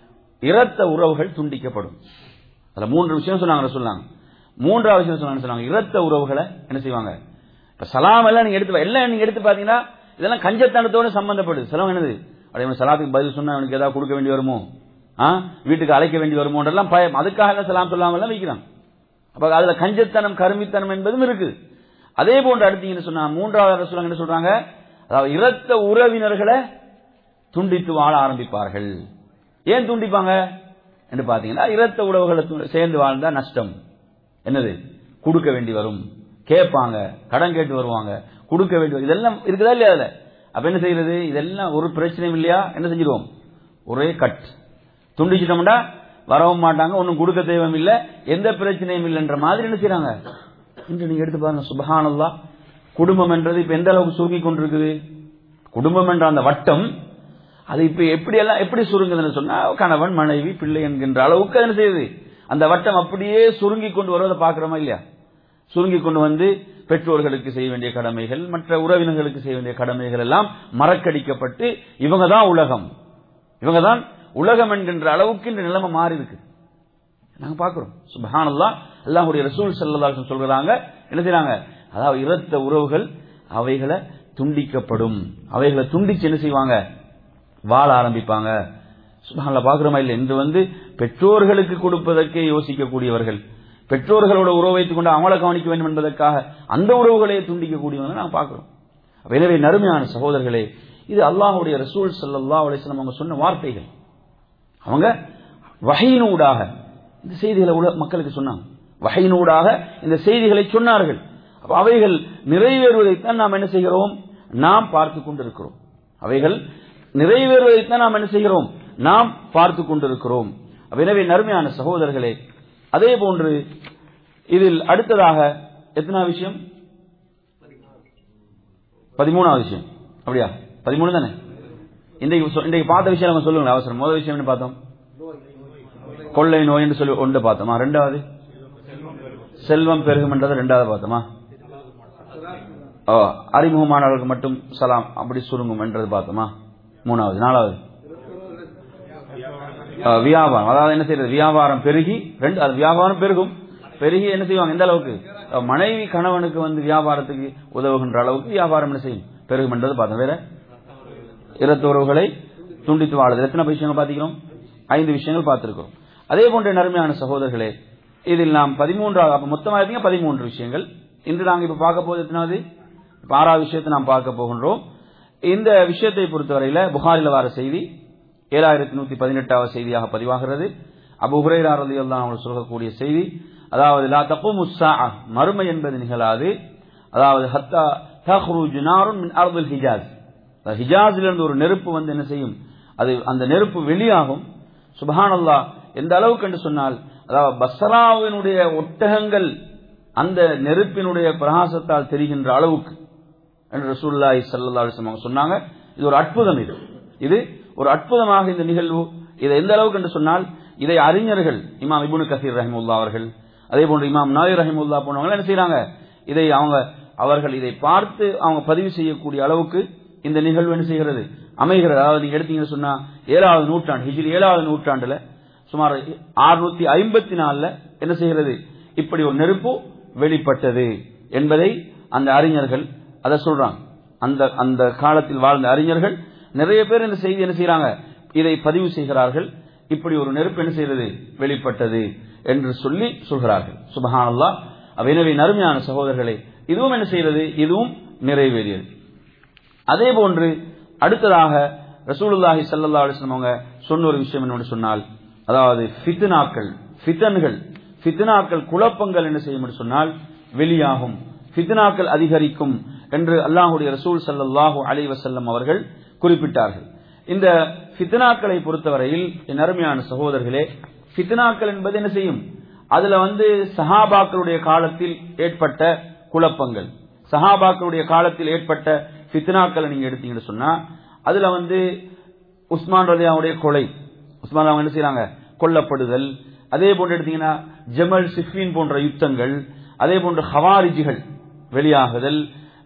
இரத்த உறவுகள் துண்டிக்கப்படும். அதுல மூன்று விஷயம் சொன்னாங்க ரசூலுல்லாஹ். மூன்றாவது விஷயம் சொன்னாங்க, இரத்த உறவுகளை என்ன செய்வாங்க, இப்ப சலாம் எல்லாம் நீங்க எடுத்து எல்லாம் நீங்க எடுத்து பாத்தீங்கன்னா இதெல்லாம் கஞ்சத்தனத்தோடு சம்பந்தப்படுது. சிலம் என்னது, அதே சலாத்துக்கு பதில் சொன்னா அவனுக்கு ஏதாவது கொடுக்க வேண்டி வருமோ, வீட்டுக்கு அழைக்க வேண்டி வருமோன்றெல்லாம் பயம், அதுக்காக சலாம் சொல்லாம எல்லாம் வைக்கிறாங்க. அப்ப அதுல கஞ்சத்தனம் கருமித்தனம் என்பதும் இருக்கு. அதே போன்று அடுத்தீங்கன்னு சொன்னா மூன்றாவது ரசூலுல்லாஹ் என்ன சொல்றாங்க, அதாவது இரத்த உறவினர்களை துண்டித்து வாழ ஆரம்பிப்பார்கள். ஏன் துண்டிப்பாங்க என்று பாத்தீங்கன்னா, இரத்த உறவுகளை சேர்ந்து வாழ்ந்தா நஷ்டம், என்னது கொடுக்க வேண்டி வரும், கேட்பாங்க, கடன் கேட்டு வருவாங்க, கொடுக்க வேண்டி வரும், இதெல்லாம் இருக்குதா இல்லையா? அதுல அப்ப என்ன செய்யறது, இதெல்லாம் ஒரு பிரச்சனையும் இல்லையா, என்ன செஞ்சிருவோம், ஒரே கட் துண்டிச்சிட்டோம்டா வரவும் மாட்டாங்க, ஒன்னும் கொடுக்க தேவையும் இல்லை, எந்த பிரச்சனையும் இல்லை என்ற மாதிரி என்ன செய்யறாங்க. இன்று நீங்க எடுத்து பாருங்க, சுப்ஹானல்லாஹ், குடும்பம் என்றது இப்ப எந்த அளவுக்கு சுருங்கி கொண்டிருக்குது. குடும்பம் என்ற அந்த வட்டம் அது இப்ப எப்படி எல்லாம் எப்படி சுருங்குதுன்னு சொன்னா, கணவன் மனைவி பிள்ளை என்கின்ற அளவுக்கு என்ன செய்யுது, அந்த வட்டம் அப்படியே சுருங்கி கொண்டு வருவதை பாக்குறோமா இல்லையா? சுருங்கிக் கொண்டு வந்து பெற்றோர்களுக்கு செய்ய வேண்டிய கடமைகள், மற்ற உறவினர்களுக்கு செய்ய வேண்டிய கடமைகள் எல்லாம் மறக்கடிக்கப்பட்டு இவங்க தான் உலகம், இவங்க தான் உலகம் என்கின்ற அளவுக்கு இந்த நிலைமை மாறி இருக்கு. நாங்க பாக்குறோம். சுப்ஹானல்லாஹ், அல்லாஹ்வுடைய ரசூல் ஸல்லல்லாஹு அலைஹி வஸல்லம் சொல்றாங்க, என்ன செய்றாங்க, அதாவது இரத்த உறவுகள் அவைகளை துண்டிக்கப்படும், அவைகளை துண்டிச்சு என்ன செய்வாங்க, வாழ ஆரம்பிப்பாங்க. சுப்ஹானல்லாஹ், பாக்குறோமா இல்லை? இன்று வந்து பெற்றோர்களுக்கு கொடுப்பதற்கே யோசிக்கக்கூடியவர்கள், பெற்றோர்களோட உறவு வைத்துக் கொண்டு அவங்கள கவனிக்க வேண்டும் என்பதற்காக அந்த உறவுகளை துண்டிக்கக்கூடியவங்க நாங்கள் பார்க்கிறோம். எனவே நறுமையான சகோதரர்களே, இது அல்லாஹ்வுடைய ரசூல் ஸல்லல்லாஹு அலைஹி வஸல்லம் அவங்க சொன்ன வார்த்தைகள். அவங்க வஹீனூடாக இந்த செய்திகளை மக்களுக்கு சொன்னாங்க, வஹீனூடாக இந்த செய்திகளை சொன்னார்கள். அவைகள் நிறைவேறுவதைத்தான் நாம் என்ன செய்கிறோம், நாம் பார்த்து கொண்டிருக்கிறோம். அவைகள் நிறைவேறுவதைத்தான் நாம் என்ன செய்கிறோம், நாம் பார்த்து கொண்டிருக்கிறோம். எனவே நறுமையான சகோதரர்களே, அதே போன்று இதில் அடுத்ததாக எத்தனாவது விஷயம், பதிமூணாவது விஷயம். அப்படியா, பதிமூணு தானே? இன்றைக்கு இன்றைக்கு பார்த்த விஷயம் நம்ம சொல்லுங்க அவசரம். முதல் விஷயம் என்ன பார்த்தோம், கொள்ளை நோய் என்று சொல்லி ஒன்று பார்த்தோமா. ரெண்டாவது செல்வம் பெருகும் என்றது ரெண்டாவது பார்த்தோமா. அறிமுகமானவர்களுக்கு மட்டும் சலாம் அப்படி சுருங்கும் என்றது பார்த்தோமா. மூணாவது. நாலாவது வியாபாரம், அதாவது என்ன செய்யறது, வியாபாரம் பெருகி ரெண்டு, அது வியாபாரம் பெருகும், பெருகி என்ன செய்வாங்க, எந்த அளவுக்கு மனைவி கணவனுக்கு வந்து வியாபாரத்துக்கு உதவுகின்ற அளவுக்கு வியாபாரம் என்ன செய்யும், பெருகும் என்றது பார்த்தோம். வேற இரத்த உறவுகளை துண்டித்து வாழுது. எத்தனை விஷயங்கள் பார்த்திருக்கிறோம், ஐந்து விஷயங்கள் பார்த்திருக்கிறோம். அதே போன்ற நறுமையான சகோதரர்களே, இதில் நாம் பதிமூன்றாவது, மொத்தமாக பதிமூன்று விஷயங்கள். இன்று நாங்கள் இப்ப பார்க்க போது எத்தனாவது, ஆறாவது விஷயத்தை நாம் பார்க்க போகின்றோம். இந்த விஷயத்தை பொறுத்தவரையில புகாரில வார செய்தி ஏழாயிரத்தி நூத்தி பதினெட்டாவது செய்தியாக பதிவாகிறது. அபூ ஹுரைரா ரலியல்லாஹு அன்ஹு சொல்லக்கூடிய செய்தி, அதாவது லா தகுமு ஸாஅ, மறுமை என்பது நிகழாது, அதாவது ஹத்தா தக்ருஜு நாருன் மின் அர்தில் ஹிஜாஸ், ஹிஜாஸில் இருந்து ஒரு நெருப்பு வந்து என்ன செய்யும், அது அந்த நெருப்பு வெளியாகும். சுப்ஹானல்லாஹ், எந்த அளவுக்கு என்று சொன்னால், அதாவது பஸ்ராவினுடைய ஒட்டகங்கள் அந்த நெருப்பினுடைய பிரகாசத்தால் தெரிகின்ற அளவுக்கு என்று ரசூலுல்லாஹி ஸல்லல்லாஹு அலைஹி வஸல்லம் சொன்னாங்க. இது ஒரு அற்புதம், இது இது ஒரு அற்புதமாக இந்த நிகழ்வு. இதை எந்த அளவுக்கு என்று சொன்னால், இதை அறிஞர்கள் இமாம் இப்னு கஸீர் ரஹிமஹுல்லாஹ் அவர்கள், அதே போன்று இமாம் நாயர் ரஹிமஹுல்லாஹ் போன்றவங்க என்ன செய்யறாங்க, இதை அவங்க அவர்கள் இதை பார்த்து அவங்க பதிவு செய்யக்கூடிய அளவுக்கு இந்த நிகழ்வு என்ன செய்கிறது, அமைகிறது. அதாவது நீங்க எடுத்தீங்கன்னு சொன்னா ஏழாவது நூற்றாண்டு, ஹிஜ்ரி ஏழாவது நூற்றாண்டுல சுமார் அறுநூத்தி ஐம்பத்தி நாலுல என்ன செய்கிறது, இப்படி ஒரு நெருப்பு வெளிப்பட்டது என்பதை அந்த அறிஞர்கள் அதை சொல்றாங்க. அந்த அந்த காலத்தில் வாழ்ந்த அறிஞர்கள் நிறைய பேர் இந்த செய்தி என்ன செய்யறாங்க, இதை பதிவு செய்கிறார்கள். இப்படி ஒரு நெருப்பு என்ன செய்கிறது, வெளிப்பட்டது என்று சொல்லி சொல்கிறார்கள். சுப்ஹானல்லாஹ். எனவே நறுமையான சகோதரர்களே, இதுவும் என்ன செய்கிறது, இதுவும் நிறைவேறியது. அதே போன்று அடுத்ததாக ரசூலுல்லாஹி ஸல்லல்லாஹு அலைஹி வஸல்லம் அவங்க சொன்ன ஒரு விஷயம் என்னன்னு சொன்னால், அதாவது ஃபித்னாக்கள், ஃபிதன்கள், ஃபித்னாக்கள் குழப்பங்கள் என்ன செய்யும் என்று சொன்னால் வெளியாகும், ஃபித்னாக்கள் அதிகரிக்கும் என்று அல்லாஹ்வுடைய ரசூல் ஸல்லல்லாஹு அலைஹி வஸல்லம் அவர்கள் குறிப்பிட்டார்கள். இந்த ஃபித்னாக்களை பொறுத்தவரையில் என் அருமையான சகோதரர்களே, ஃபித்னாக்கள் என்பது என்ன செய்யும், அதுல வந்து சஹாபாக்களுடைய காலத்தில் ஏற்பட்ட குழப்பங்கள், சஹாபாக்களுடைய காலத்தில் ஏற்பட்ட ஃபித்னாக்களை நீங்க எடுத்தீங்கன்னு சொன்னா, அதுல வந்து உஸ்மான் ரலியல்லாஹுடைய கொலை, உஸ்மான் அவங்க என்ன செய்யறாங்க, கொல்லப்படுதல். அதே போன்று எடுத்தீங்கன்னா ஜமல் சிஃபின் போன்ற யுத்தங்கள், அதே போன்று ஹவாரிஜிகள் வெளியாகுதல்,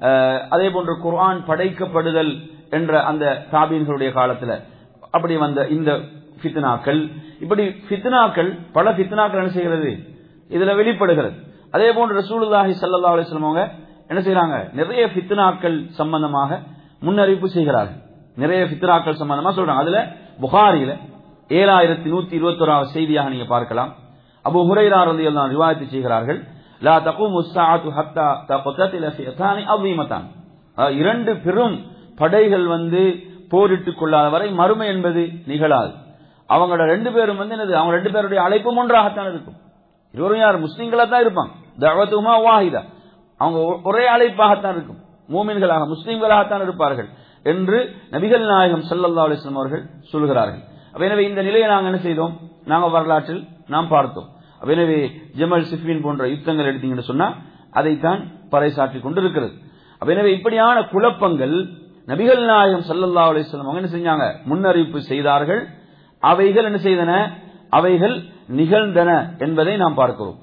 அதே போன்று குர்ஆன் படைக்கப்படுதல் என்ற அந்த தாபீன்களுடைய காலத்துல அப்படி வந்த இந்த ஃபித்னாக்கள், இப்படி ஃபித்னாக்கள் பல ஃபித்னாக்கள் என்ன செய்கிறது, இதுல வெளிப்படுகிறது. அதே போன்று ரசூலுல்லாஹி ஸல்லல்லாஹு அலைஹி வஸல்லம் அவங்க என்ன செய்யறாங்க, நிறைய ஃபித்னாக்கள் சம்பந்தமாக முன்னறிவிப்பு செய்கிறார்கள், நிறைய ஃபித்னாக்கள் சம்பந்தமா சொல்றாங்க. அதுல புகாரில ஏழாயிரத்தி நூத்தி இருபத்தி ஓராவது செய்தியாக நீங்க பார்க்கலாம். அபூ ஹுரைரா ரலியல்லாஹு அன்ஹு ரிவாயத் செய்கிறார்கள், லா தகுமு ஸாஅத்து ஹத்தா தக்ததில ஃபித்னானி அஸீமதான், இரண்டு பெரும் படைகள் வந்து போரிட்டுக் கொள்ளாத வரை மறுமை என்பது நிகழாது. அவங்களோட ரெண்டு பேரும் வந்து என்னது, அவங்க ரெண்டு பேருடைய அழைப்பும் ஒன்றாகத்தான் இருக்கும். இருவரும் யார், முஸ்லிம்களா தான் இருப்பாங்க, தஅவத்துஹுமா வாஹிதா, அவங்க ஒரே அழைப்பாகத்தான் இருக்கும், மூமின்களாக முஸ்லிம்களாகத்தான் இருப்பார்கள் என்று நபிகள் நாயகம் ஸல்லல்லாஹு அலைஹி வஸல்லம் அவர்கள் சொல்கிறார்கள். எனவே இந்த நிலையை நாங்கள் என்ன செய்தோம், நாங்கள் வரலாற்றில் நாம் பார்த்தோம். எனவே ஜமல் சிஃபின் போன்ற யுத்தங்கள் எடுத்தீங்கன்னு சொன்னா அதைத்தான் பறைசாற்றிக் கொண்டிருக்கிறது. எனவே இப்படியான குழப்பங்கள் நபிகள் நாயகம் ஸல்லல்லாஹு அலைஹி வஸல்லம் அவங்க என்ன செஞ்சாங்க, முன்னறிவிப்பு செய்தார்கள். அவைகள் என்ன செய்தன, அவைகள் நிகழ்ந்தன என்பதை நாம் பார்க்கிறோம்.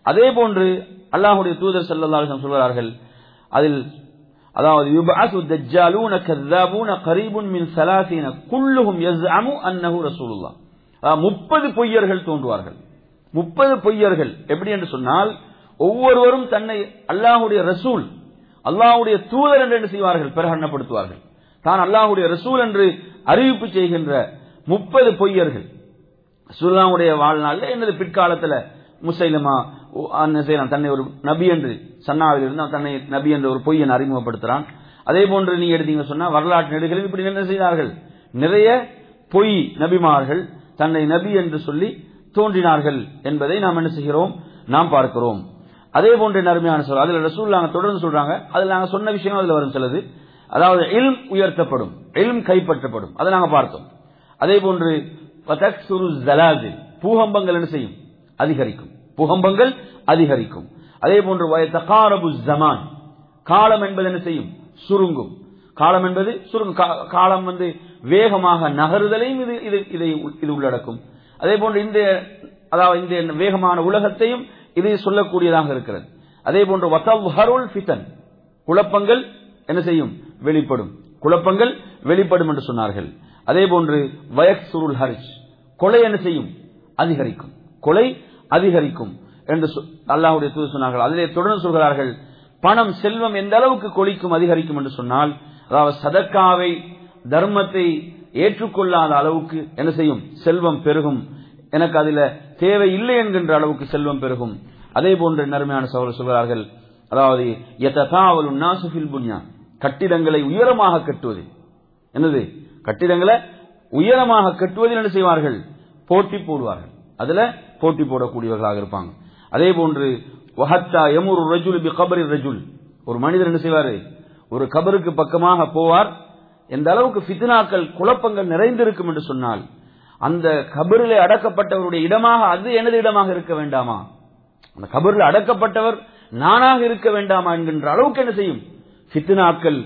அதே போன்று அல்லாஹ்வுடைய தூதர் ஸல்லல்லாஹு அலைஹி வஸல்லம் சொல்கிறார்கள், அதில் அதாவது யுபஅஸு தஜ்ஜாலூன கذابூன கரீபுன் மின் ஸலாஸீன குல்லுஹும் யஸ்அமு அன்னஹு ரசூலுல்லாஹ். முப்பது பொய்யர்கள் தோன்றுவார்கள். முப்பது பொய்யர்கள் எப்படி என்று சொன்னால், ஒவ்வொருவரும் தன்னை அல்லாஹ்வுடைய ரசூல், அல்லாஹ்வுடைய தூதர் என்று என்ன செய்வார்கள், பிரகடனப்படுத்துவார்கள். தான் அல்லாஹ்வுடைய ரசூல் என்று அறிவிப்பு செய்கின்ற முப்பது பொய்யர்கள் ரசூலுல்லாஹ்வுடைய வாழ்நாளில் என்னது பிற்காலத்தில் முசைலமா தன்னை ஒரு நபி என்று சன்னாவில் இருந்து தன்னை நபி என்ற ஒரு பொய்யன் அறிமுகப்படுத்துறான். அதே போன்று நீங்க எடுத்தீங்க சொன்னா வரலாற்று நெடுகளில் இப்படி என்ன செய்தார்கள், நிறைய பொய் நபிமார்கள் தன்னை நபி என்று சொல்லி தோன்றினார்கள் என்பதை நாம் என்ன செய்கிறோம், நாம் பார்க்கிறோம். அதே போன்ற நறுமையான சொல் அதுல ரசூலுல்லாஹ் தொடர்ந்து சொல்றாங்க, அதுல நாங்க சொன்ன விஷயம் அதுல வரும் சிலது, அதாவது இல்ம் உயர்த்தப்படும், இல்ம் கைப்பற்றப்படும், அதை நாங்க பார்த்தோம். அதே போன்று பூகம்பங்கள் என்ன செய்யும், அதிகரிக்கும், பூகம்பங்கள் அதிகரிக்கும். அதே போன்று வயதகாரபு ஜமான், காலம் என்பது என்ன செய்யும், சுருங்கும். காலம் என்பது சுருங்கும், காலம் வந்து வேகமாக நகருதலையும் இது இதை இது உள்ளடக்கும். அதே போன்று இந்த அதாவது இந்த வேகமான உலகத்தையும் இது சொல்லக்கூடியதாக இருக்கிறது. அதே போன்று வதவ்ஹருல் ஃபிதன், குழப்பங்கள் என்ன செய்யும், வெளிப்படும், குழப்பங்கள் வெளிப்படும் என்று சொன்னார்கள். அதே போன்று வயக்சுருல் ஹர்ஜ், கொலை என்ன செய்யும், அதிகரிக்கும், கொலை அதிகரிக்கும் என்று அல்லாஹ்வுடைய தூதர் சொன்னார்கள். அதிலே தொடர்ந்து சொல்கிறார்கள், பணம் செல்வம் எந்த அளவுக்கு கொளிக்கும் அதிகரிக்கும் என்று சொன்னால், அதாவது சதக்காவை தர்மத்தை ஏற்றுக்கொள்ளாத அளவுக்கு என்ன செய்யும், செல்வம் பெருகும், எனக்கு அதில தேவை இல்லை என்கின்ற அளவுக்கு செல்வம் பெருகும். அதே போன்ற நறுமையான சகோதரர் சொல்கிறார்கள், அதாவது யததாவலு நாஸு ஃபில் புன்யான், கட்டிடங்களை உயரமாக கட்டுவது, என்னது கட்டிடங்களை உயரமாக கட்டுவதில் என்ன செய்வார்கள், போட்டி போடுவார்கள், அதுல போட்டி போடக்கூடியவர்களாக இருப்பாங்க. அதே போன்று வஹத்தா யமுரு ரஜுல் பி கபரி ரஜுல், ஒரு மனிதர் என்ன செய்வார், ஒரு கபருக்கு பக்கமாக போவார், எந்த அளவுக்கு ஃபித்னாக்கள் குழப்பங்கள் நிறைந்திருக்கும் என்று சொன்னால், அந்த கபரிலே அடக்கப்பட்டவருடைய இடமாக அது எனது இடமாக இருக்க வேண்டாமா, அந்த கபரில் அடக்கப்பட்டவர் நானாக இருக்க வேண்டாமா என்கின்ற அளவுக்கு என்ன செய்யும், ஃபித்னாக்கள்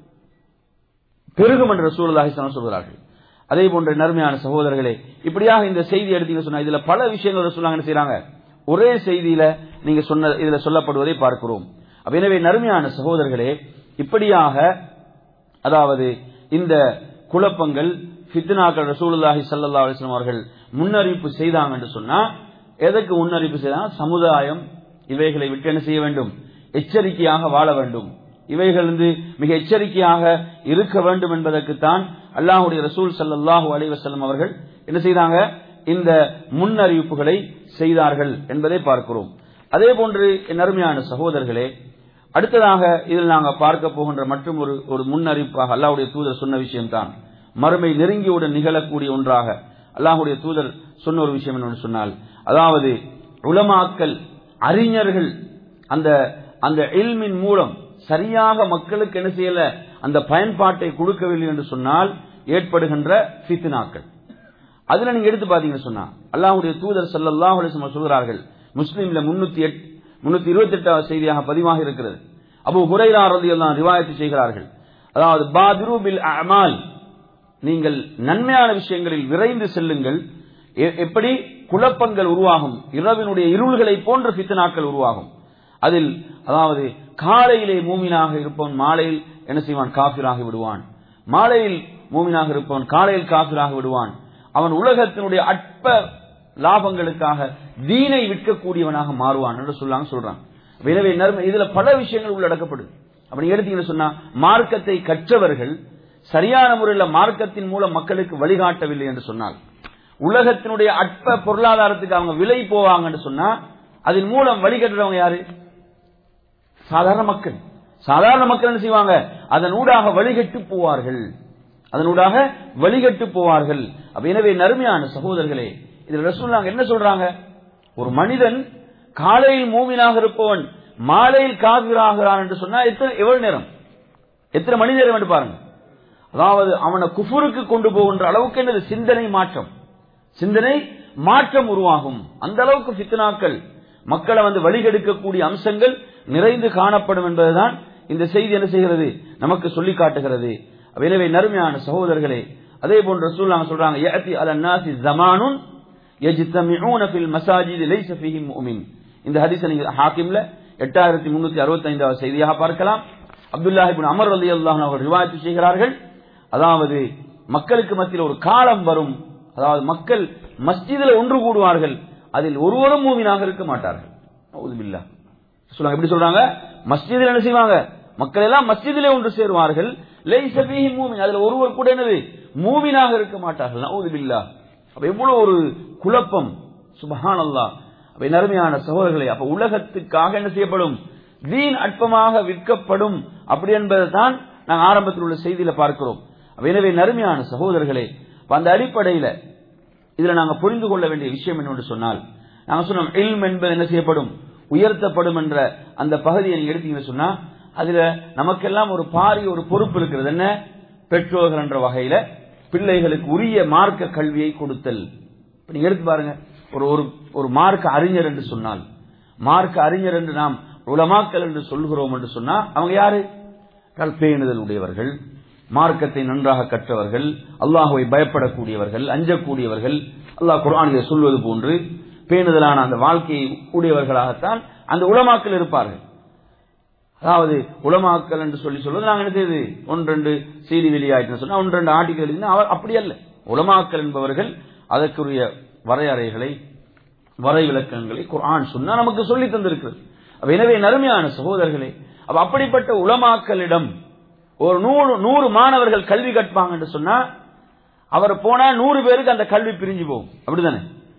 பெருகும் என்று ரசூலுல்லாஹி ஸல்லல்லாஹு அலைஹி வஸல்லம் சொல்கிறார்கள். அதே போன்ற நறுமையான சகோதரர்களே, இப்படியாக இந்த செய்தி எடுத்தீங்க சொன்னா இதுல பல விஷயங்கள் ரசூலுல்லாஹ் என்ன செய்றாங்க, ஒரே செய்தியில நீங்க சொன்ன இதுல சொல்லப்படுவதை பார்க்கிறோம். எனவே நறுமையான சகோதரர்களே, இப்படியாக அதாவது இந்த குழப்பங்கள் ஃபித்னாக்கள் ரசூலுல்லாஹி ஸல்லல்லாஹு அலைஹி வஸல்லம் அவர்கள் முன்னறிவிப்பு செய்தாங்க என்று சொன்னா, எதற்கு முன்னறிவிப்பு செய்தாங்க, சமுதாயம் இவைகளை விட்டு என்ன செய்ய வேண்டும், எச்சரிக்கையாக வாழ வேண்டும், இவைகள் வந்து மிக எச்சரிக்கையாக இருக்க வேண்டும் என்பதற்குத்தான் அல்லாஹ்வுடைய ரசூல் ஸல்லல்லாஹு அலைஹி வஸல்லம் அவர்கள் என்ன செய்தாங்க, இந்த முன்னறிவிப்புகளை செய்தார்கள் என்பதை பார்க்கிறோம். அதே போன்று நறுமையான சகோதரர்களே, அடுத்ததாக இதில் நாங்கள் பார்க்க போகின்ற மற்றும் ஒரு ஒரு முன்னறிவிப்பாக அல்லாஹ்வுடைய தூதர் சொன்ன விஷயம்தான், மறுமை நெருங்கியுடன் நிகழக்கூடிய ஒன்றாக அல்லாஹ்வுடைய தூதர் சொன்ன ஒரு விஷயம் என்று சொன்னால், அதாவது உலமாக்கள் அறிஞர்கள் அந்த அந்த இல்மின் மூலம் சரியாக மக்களுக்கு என்ன செய்யல, அந்த பயன்பாட்டை கொடுக்கவில்லை என்று சொன்னால் ஏற்படுகின்ற ஃபித்னாக்கள். அதுல நீங்க எடுத்து பாத்தீங்கன்னு சொன்னா அல்லாஹ்வுடைய தூதர் ஸல்லல்லாஹு அலைஹி வஸல்லம் சொல்கிறார்கள், முஸ்லிம்ல முன்னூத்தி இருபத்தி எட்டாவது செய்தியாக பதிவாக இருக்கிறது. அபூ ஹுரைரா ரலியல்லாஹு அன்ஹு ரிவாயத் செய்கிறார்கள், அதாவது பாதிரு பில் அமால், நீங்கள் நன்மையான விஷயங்களில் விரைந்து செல்லுங்கள், எப்படி குழப்பங்கள் உருவாகும், இரவினுடைய இருள்களை போன்ற ஃபித்னாக்கள் உருவாகும். அதில் அதாவது காலையிலே மூமினாக இருப்பவன் மாலையில் என்ன செய்வான், காஃபிராகி விடுவான், மாலையில் மூமினாக இருப்பவன் காலையில் காஃபிராகி விடுவான், அவன் உலகத்தினுடைய அற்ப லாபங்களுக்காக தீனை விற்கக்கூடியவனாக மாறுவான் என்று சொல்லாங்க சொல்றான். எனவே இதுல பல விஷயங்கள் உள்ளடக்கப்படுது. அப்படி எடுத்தீங்கன்னு சொன்னா, மார்க்கத்தை கற்றவர்கள் சரியான முறையில் மார்க்கத்தின் மூலம் மக்களுக்கு வழிகாட்டவில்லை என்று சொன்னால், உலகத்தினுடைய அற்ப பொருளாதாரத்துக்கு அவங்க விலை போவாங்கன்னு சொன்னா, அதன் மூலம் வழிகட்டுறவங்க யாரு, சாதாரண மக்கள். சாதாரண மக்கள் என்ன செய்வாங்க, அதன் ஊடாக வழிகட்டு போவார்கள், அதனூடாக வழிகட்டு போவார்கள். எனவே நறுமையான சகோதரர்களே, இதில் ரசூலுல்லாஹ் என்ன சொல்றாங்க, ஒரு மனிதன் காலையில் மூமினாக இருப்பவன் மாலையில் காஃபிராகிறான் என்று சொன்னா எத்தனை எவ்வளவு நேரம், எத்தனை மணி நேரம் என்று பாருங்க. அதாவது அவனை குஃபுருக்கு கொண்டு போகின்ற அளவுக்கு என்னது சிந்தனை மாற்றம், சிந்தனை மாற்றம் உருவாகும். அந்த அளவுக்கு ஃபித்னாக்கள் மக்களை வந்து வழிகெடுக்கக்கூடிய அம்சங்கள் நிறைந்து காணப்படும் என்பதுதான் இந்த செய்தி என்ன செய்கிறது, நமக்கு சொல்லி காட்டுகிறது. எனவே நறுமையான சகோதரர்களே, அதே போன்று ரசூலுல்லாஹ் சொல்றாங்க, யஅதி அலன் நாஸி ஸமானுன் யஜ்தமிஊன ஃபில் மஸாஜித் லைஸ ஃபீஹி முஃமின், இந்த ஹதீஸை நீங்க ஹாக்கிம்ல எட்டாயிரத்தி முன்னூத்தி அறுபத்தி ஐந்தாவது செய்தியாக பார்க்கலாம். அப்துல்லாஹ் இப்னு அமர் ரலியல்லாஹு அன்ஹு அவர்கள் ரிவாயத் செய்கிறார்கள், அதாவது மக்களுக்கு மத்தியில் ஒரு காலம் வரும், அதாவது மக்கள் மஸ்ஜிதில் ஒன்று கூடுவார்கள், அதில் ஒருவரும் மூமினாக இருக்க மாட்டார்கள். நவுதுபில்லாஹ். சொல்றாங்க, எப்படி சொல்றாங்க, மஸ்ஜிதில் என்ன செய்வாங்க, மக்கள் எல்லாம் மஸ்ஜிதிலே ஒன்று சேருவார்கள், லைஸ ஃபீஹி மூமின், அதுல ஒருவர் கூட என்னது மூமினாக இருக்க மாட்டார்கள். நவுதுபில்லாஹ். அப்ப எவ்வளவு ஒரு குழப்பம், சுப்ஹானல்லாஹ். அப்ப நறுமையான சகோதரர்களே, அப்ப உலகத்துக்காக என்ன செய்யப்படும், தீன் அற்பமாக விற்கப்படும் அப்படி என்பதை தான் நாங்கள் ஆரம்பத்தில் உள்ள செய்தியில பார்க்கிறோம். எனவே நறுமையான சகோதரர்களே, அந்த அடிப்படையில் இதுல நாங்கள் புரிந்து கொள்ள வேண்டிய விஷயம் என்னவென்று சொன்னால், நாங்கள் சொன்னோம் இல்ம் என்பது என்ன செய்யப்படும், உயர்த்தப்படும் என்ற அந்த பகுதியை நீங்க எடுத்தீங்கன்னு சொன்னா, அதுல நமக்கெல்லாம் ஒரு பாரிய ஒரு பொறுப்பு இருக்கிறது. என்ன, பெற்றோர்கள் என்ற வகையில பிள்ளைகளுக்கு உரிய மார்க்க கல்வியை கொடுத்தல். நீங்க எடுத்து பாருங்க, ஒரு ஒரு மார்க்க அறிஞர் என்று சொன்னால், மார்க்க அறிஞர் என்று நாம் உலமாக்கள் என்று சொல்கிறோம் என்று சொன்னா அவங்க யாரு, பேணுதல் உடையவர்கள், மார்க்கத்தை நன்றாக கற்றவர்கள், அல்லாஹுவை பயப்படக்கூடியவர்கள், அஞ்சக்கூடியவர்கள், அல்லாஹ் குர்ஆனிலே சொல்வது போன்று பேணுதலான அந்த வாழ்க்கையை உடையவர்களாகத்தான் அந்த உலமாக்கள் இருப்பார்கள். அதாவது உலமாக்கள் என்று சொல்லி சொல்வது நாங்கள் என்ன செய்யுது, ஒன்றெண்டு செய்தி வெளியாயிட்டு சொன்னா ஒன்றெண்டு ஆர்டிகல் எழுதினா அப்படி அல்ல. உலமாக்கள் என்பவர்கள் அதற்குரிய வரையறைகளை வரை விளக்கங்களை குர்ஆன் சொன்னா நமக்கு சொல்லி தந்திருக்கிறது. எனவே நறுமையான சகோதரர்களே, அப்ப அப்படிப்பட்ட உலமாக்களிடம் ஒரு நூறு நூறு மாணவர்கள் கல்வி கற்பாங்க என்று சொன்னா அவர் போனா நூறு பேருக்கு அந்த கல்வி பிரிஞ்சு போகும், அப்படித்தானே?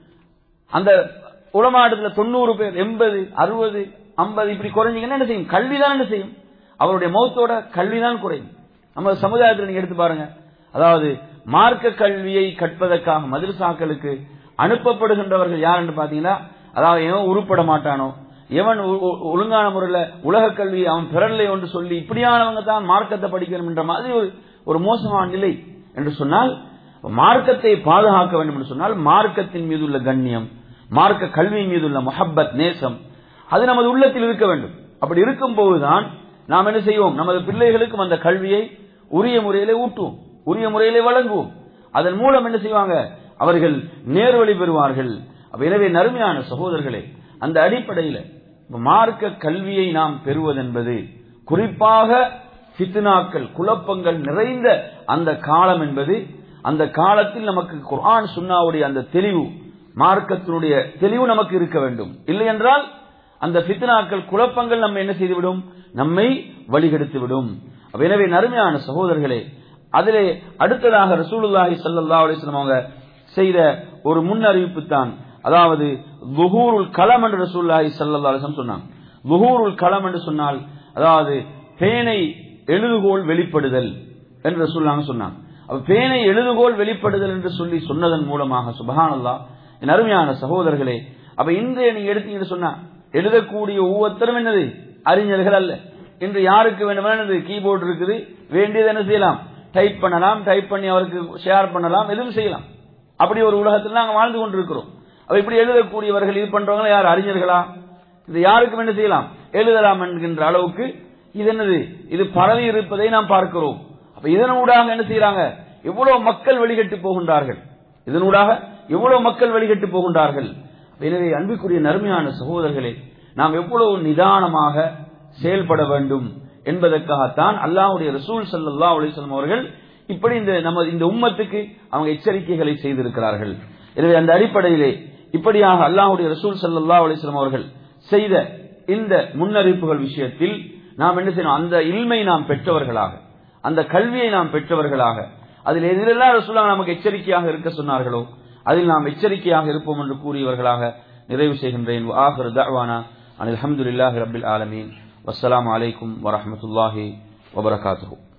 அந்த உலமாடத்துல தொண்ணூறு பேர், எண்பது, அறுபது, ஐம்பது இப்படி குறைஞ்சிங்கன்னா என்ன செய்யும், கல்விதான் என்ன செய்யும், அவருடைய மௌத்தோட கல்விதான் குறையும். நம்ம சமுதாயத்தில் நீங்க எடுத்து பாருங்க, அதாவது மார்க்க கல்வியை கற்பதற்காக மதரசாக்களுக்கு அனுப்பப்படுகின்றவர்கள் யார் என்று பாத்தீங்கன்னா, அதாவது எவன் உருப்பட மாட்டானோ, எவன் ஒழுங்கான முறையில் உலக கல்வி அவன் பிறல்லை என்று சொல்லி இப்படியானவங்க தான் மார்க்கத்தை படிக்கணும் என்ற மாதிரி ஒரு ஒரு மோசமான நிலை என்று சொன்னால், மார்க்கத்தை பாதுகாக்க வேண்டும் என்று சொன்னால் மார்க்கத்தின் மீது உள்ள கண்ணியம், மார்க்க கல்வியின் மீது உள்ள முஹப்பத், நேசம் அது நமது உள்ளத்தில் இருக்க வேண்டும். அப்படி இருக்கும் போதுதான் நாம் என்ன செய்வோம், நமது பிள்ளைகளுக்கும் அந்த கல்வியை உரிய முறையிலே ஊட்டுவோம், உரிய முறையிலே வழங்குவோம். அதன் மூலம் என்ன செய்வாங்க, அவர்கள் நேர்வழி பெறுவார்கள். எனவே நறுமையான சகோதரர்களே, அந்த அடிப்படையில் மார்க்க கல்வியை நாம் பெறுவதென்பது குறிப்பாக ஃபித்னாக்கள், குழப்பங்கள் நிறைந்த அந்த காலம் என்பது, அந்த காலத்தில் நமக்கு குர்ஆன் சுன்னாவுடைய அந்த தெளிவு, மார்க்கத்தினுடைய தெளிவு நமக்கு இருக்க வேண்டும். இல்லை என்றால் அந்த ஃபித்னாக்கள், குழப்பங்கள் நம்ம என்ன செய்துவிடும், நம்மை வழிகெடுத்து விடும். எனவே நறுமையான சகோதரர்களே, அதிலே அடுத்ததாக ரசூலுல்லாஹி ஸல்லல்லாஹு அலைஹி வஸல்லம் அவங்க செய்த ஒரு முன்னறிவிப்பு தான், அதாவது ظுஹூருல் கலம் என்று ரசூலுல்லாஹி ஸல்லல்லாஹு அலைஹி வஸல்லம் சொன்னாங்க. ظுஹூருல் கலம் என்று சொன்னால் அதாவது பேனை எழுதுகோல் வெளிப்படுதல் என்று ரசூலுல்லாஹி சொன்னாங்க. அப்ப பேனை எழுதுகோல் வெளிப்படுதல் என்று சொல்லி சொன்னதன் மூலமாக சுப்ஹானல்லாஹ், என் அருமையான சகோதரர்களே, அப்ப இன்றைய நீங்க எடுத்தீங்கன்னு சொன்னா எழுதக்கூடிய ஒவ்வொருத்தரும் என்னது அறிஞர்கள் அல்ல. இன்று யாருக்கு வேண்டுமானது கீபோர்டு இருக்குது, வேண்டியது என்ன செய்யலாம், டைப் பண்ணலாம், டைப் பண்ணி அவருக்கு ஷேர் பண்ணலாம், எதுவும் செய்யலாம். அப்படி ஒரு உலகத்தில் நாங்கள் வாழ்ந்து கொண்டிருக்கிறோம். அப்ப இப்படி எழுதக்கூடியவர்கள் இது பண்றவங்க யார், அறிஞர்களா? இது யாருக்கும் என்ன செய்யலாம், எழுதலாம் என்கின்ற அளவுக்கு இது என்னது, இது பரவி இருப்பதை நாம் பார்க்கிறோம். அப்ப இதனூடாக என்ன செய்யறாங்க, எவ்வளவு மக்கள் வழிகட்டு போகின்றார்கள், இதனூடாக எவ்வளவு மக்கள் வழிகட்டு போகின்றார்கள். எனவே அன்புக்குரிய நறுமையான சகோதரர்களே, நாம் எவ்வளவு நிதானமாக செயல்பட வேண்டும் என்பதற்காகத்தான் அல்லாஹ்வுடைய ரசூல் ஸல்லல்லாஹு அலைஹி வஸல்லம் அவர்கள் இப்படி இந்த நம்ம இந்த உம்மத்துக்கு அவங்க எச்சரிக்கைகளை செய்திருக்கிறார்கள். எனவே அந்த அடிப்படையிலே இப்படியாக அல்லாஹ்வுடைய ரசூல் ஸல்லல்லாஹு அலைஹி வஸல்லம் அவர்கள் செய்த இந்த முன்னறிவிப்புகள் விஷயத்தில் நாம் என்ன செய்யணும், அந்த இல்மை நாம் பெற்றவர்களாக, அந்த கல்வியை நாம் பெற்றவர்களாக, அதில் எதிரெல்லாம் ரசூலுல்லாஹ் நமக்கு எச்சரிக்கையாக இருக்க சொன்னார்களோ அதில் நாம் எச்சரிக்கையாக இருப்போம் என்று கூறியவர்களாக நிறைவு செய்கின்றேன். ஆகிரு தஅவானா அனில் ஹம்துலில்லாஹி ரப்பில் ஆலமீன். வஸ்ஸலாமு அலைக்கும் வரஹ்மத்துல்லாஹி வபரகாத்துஹு.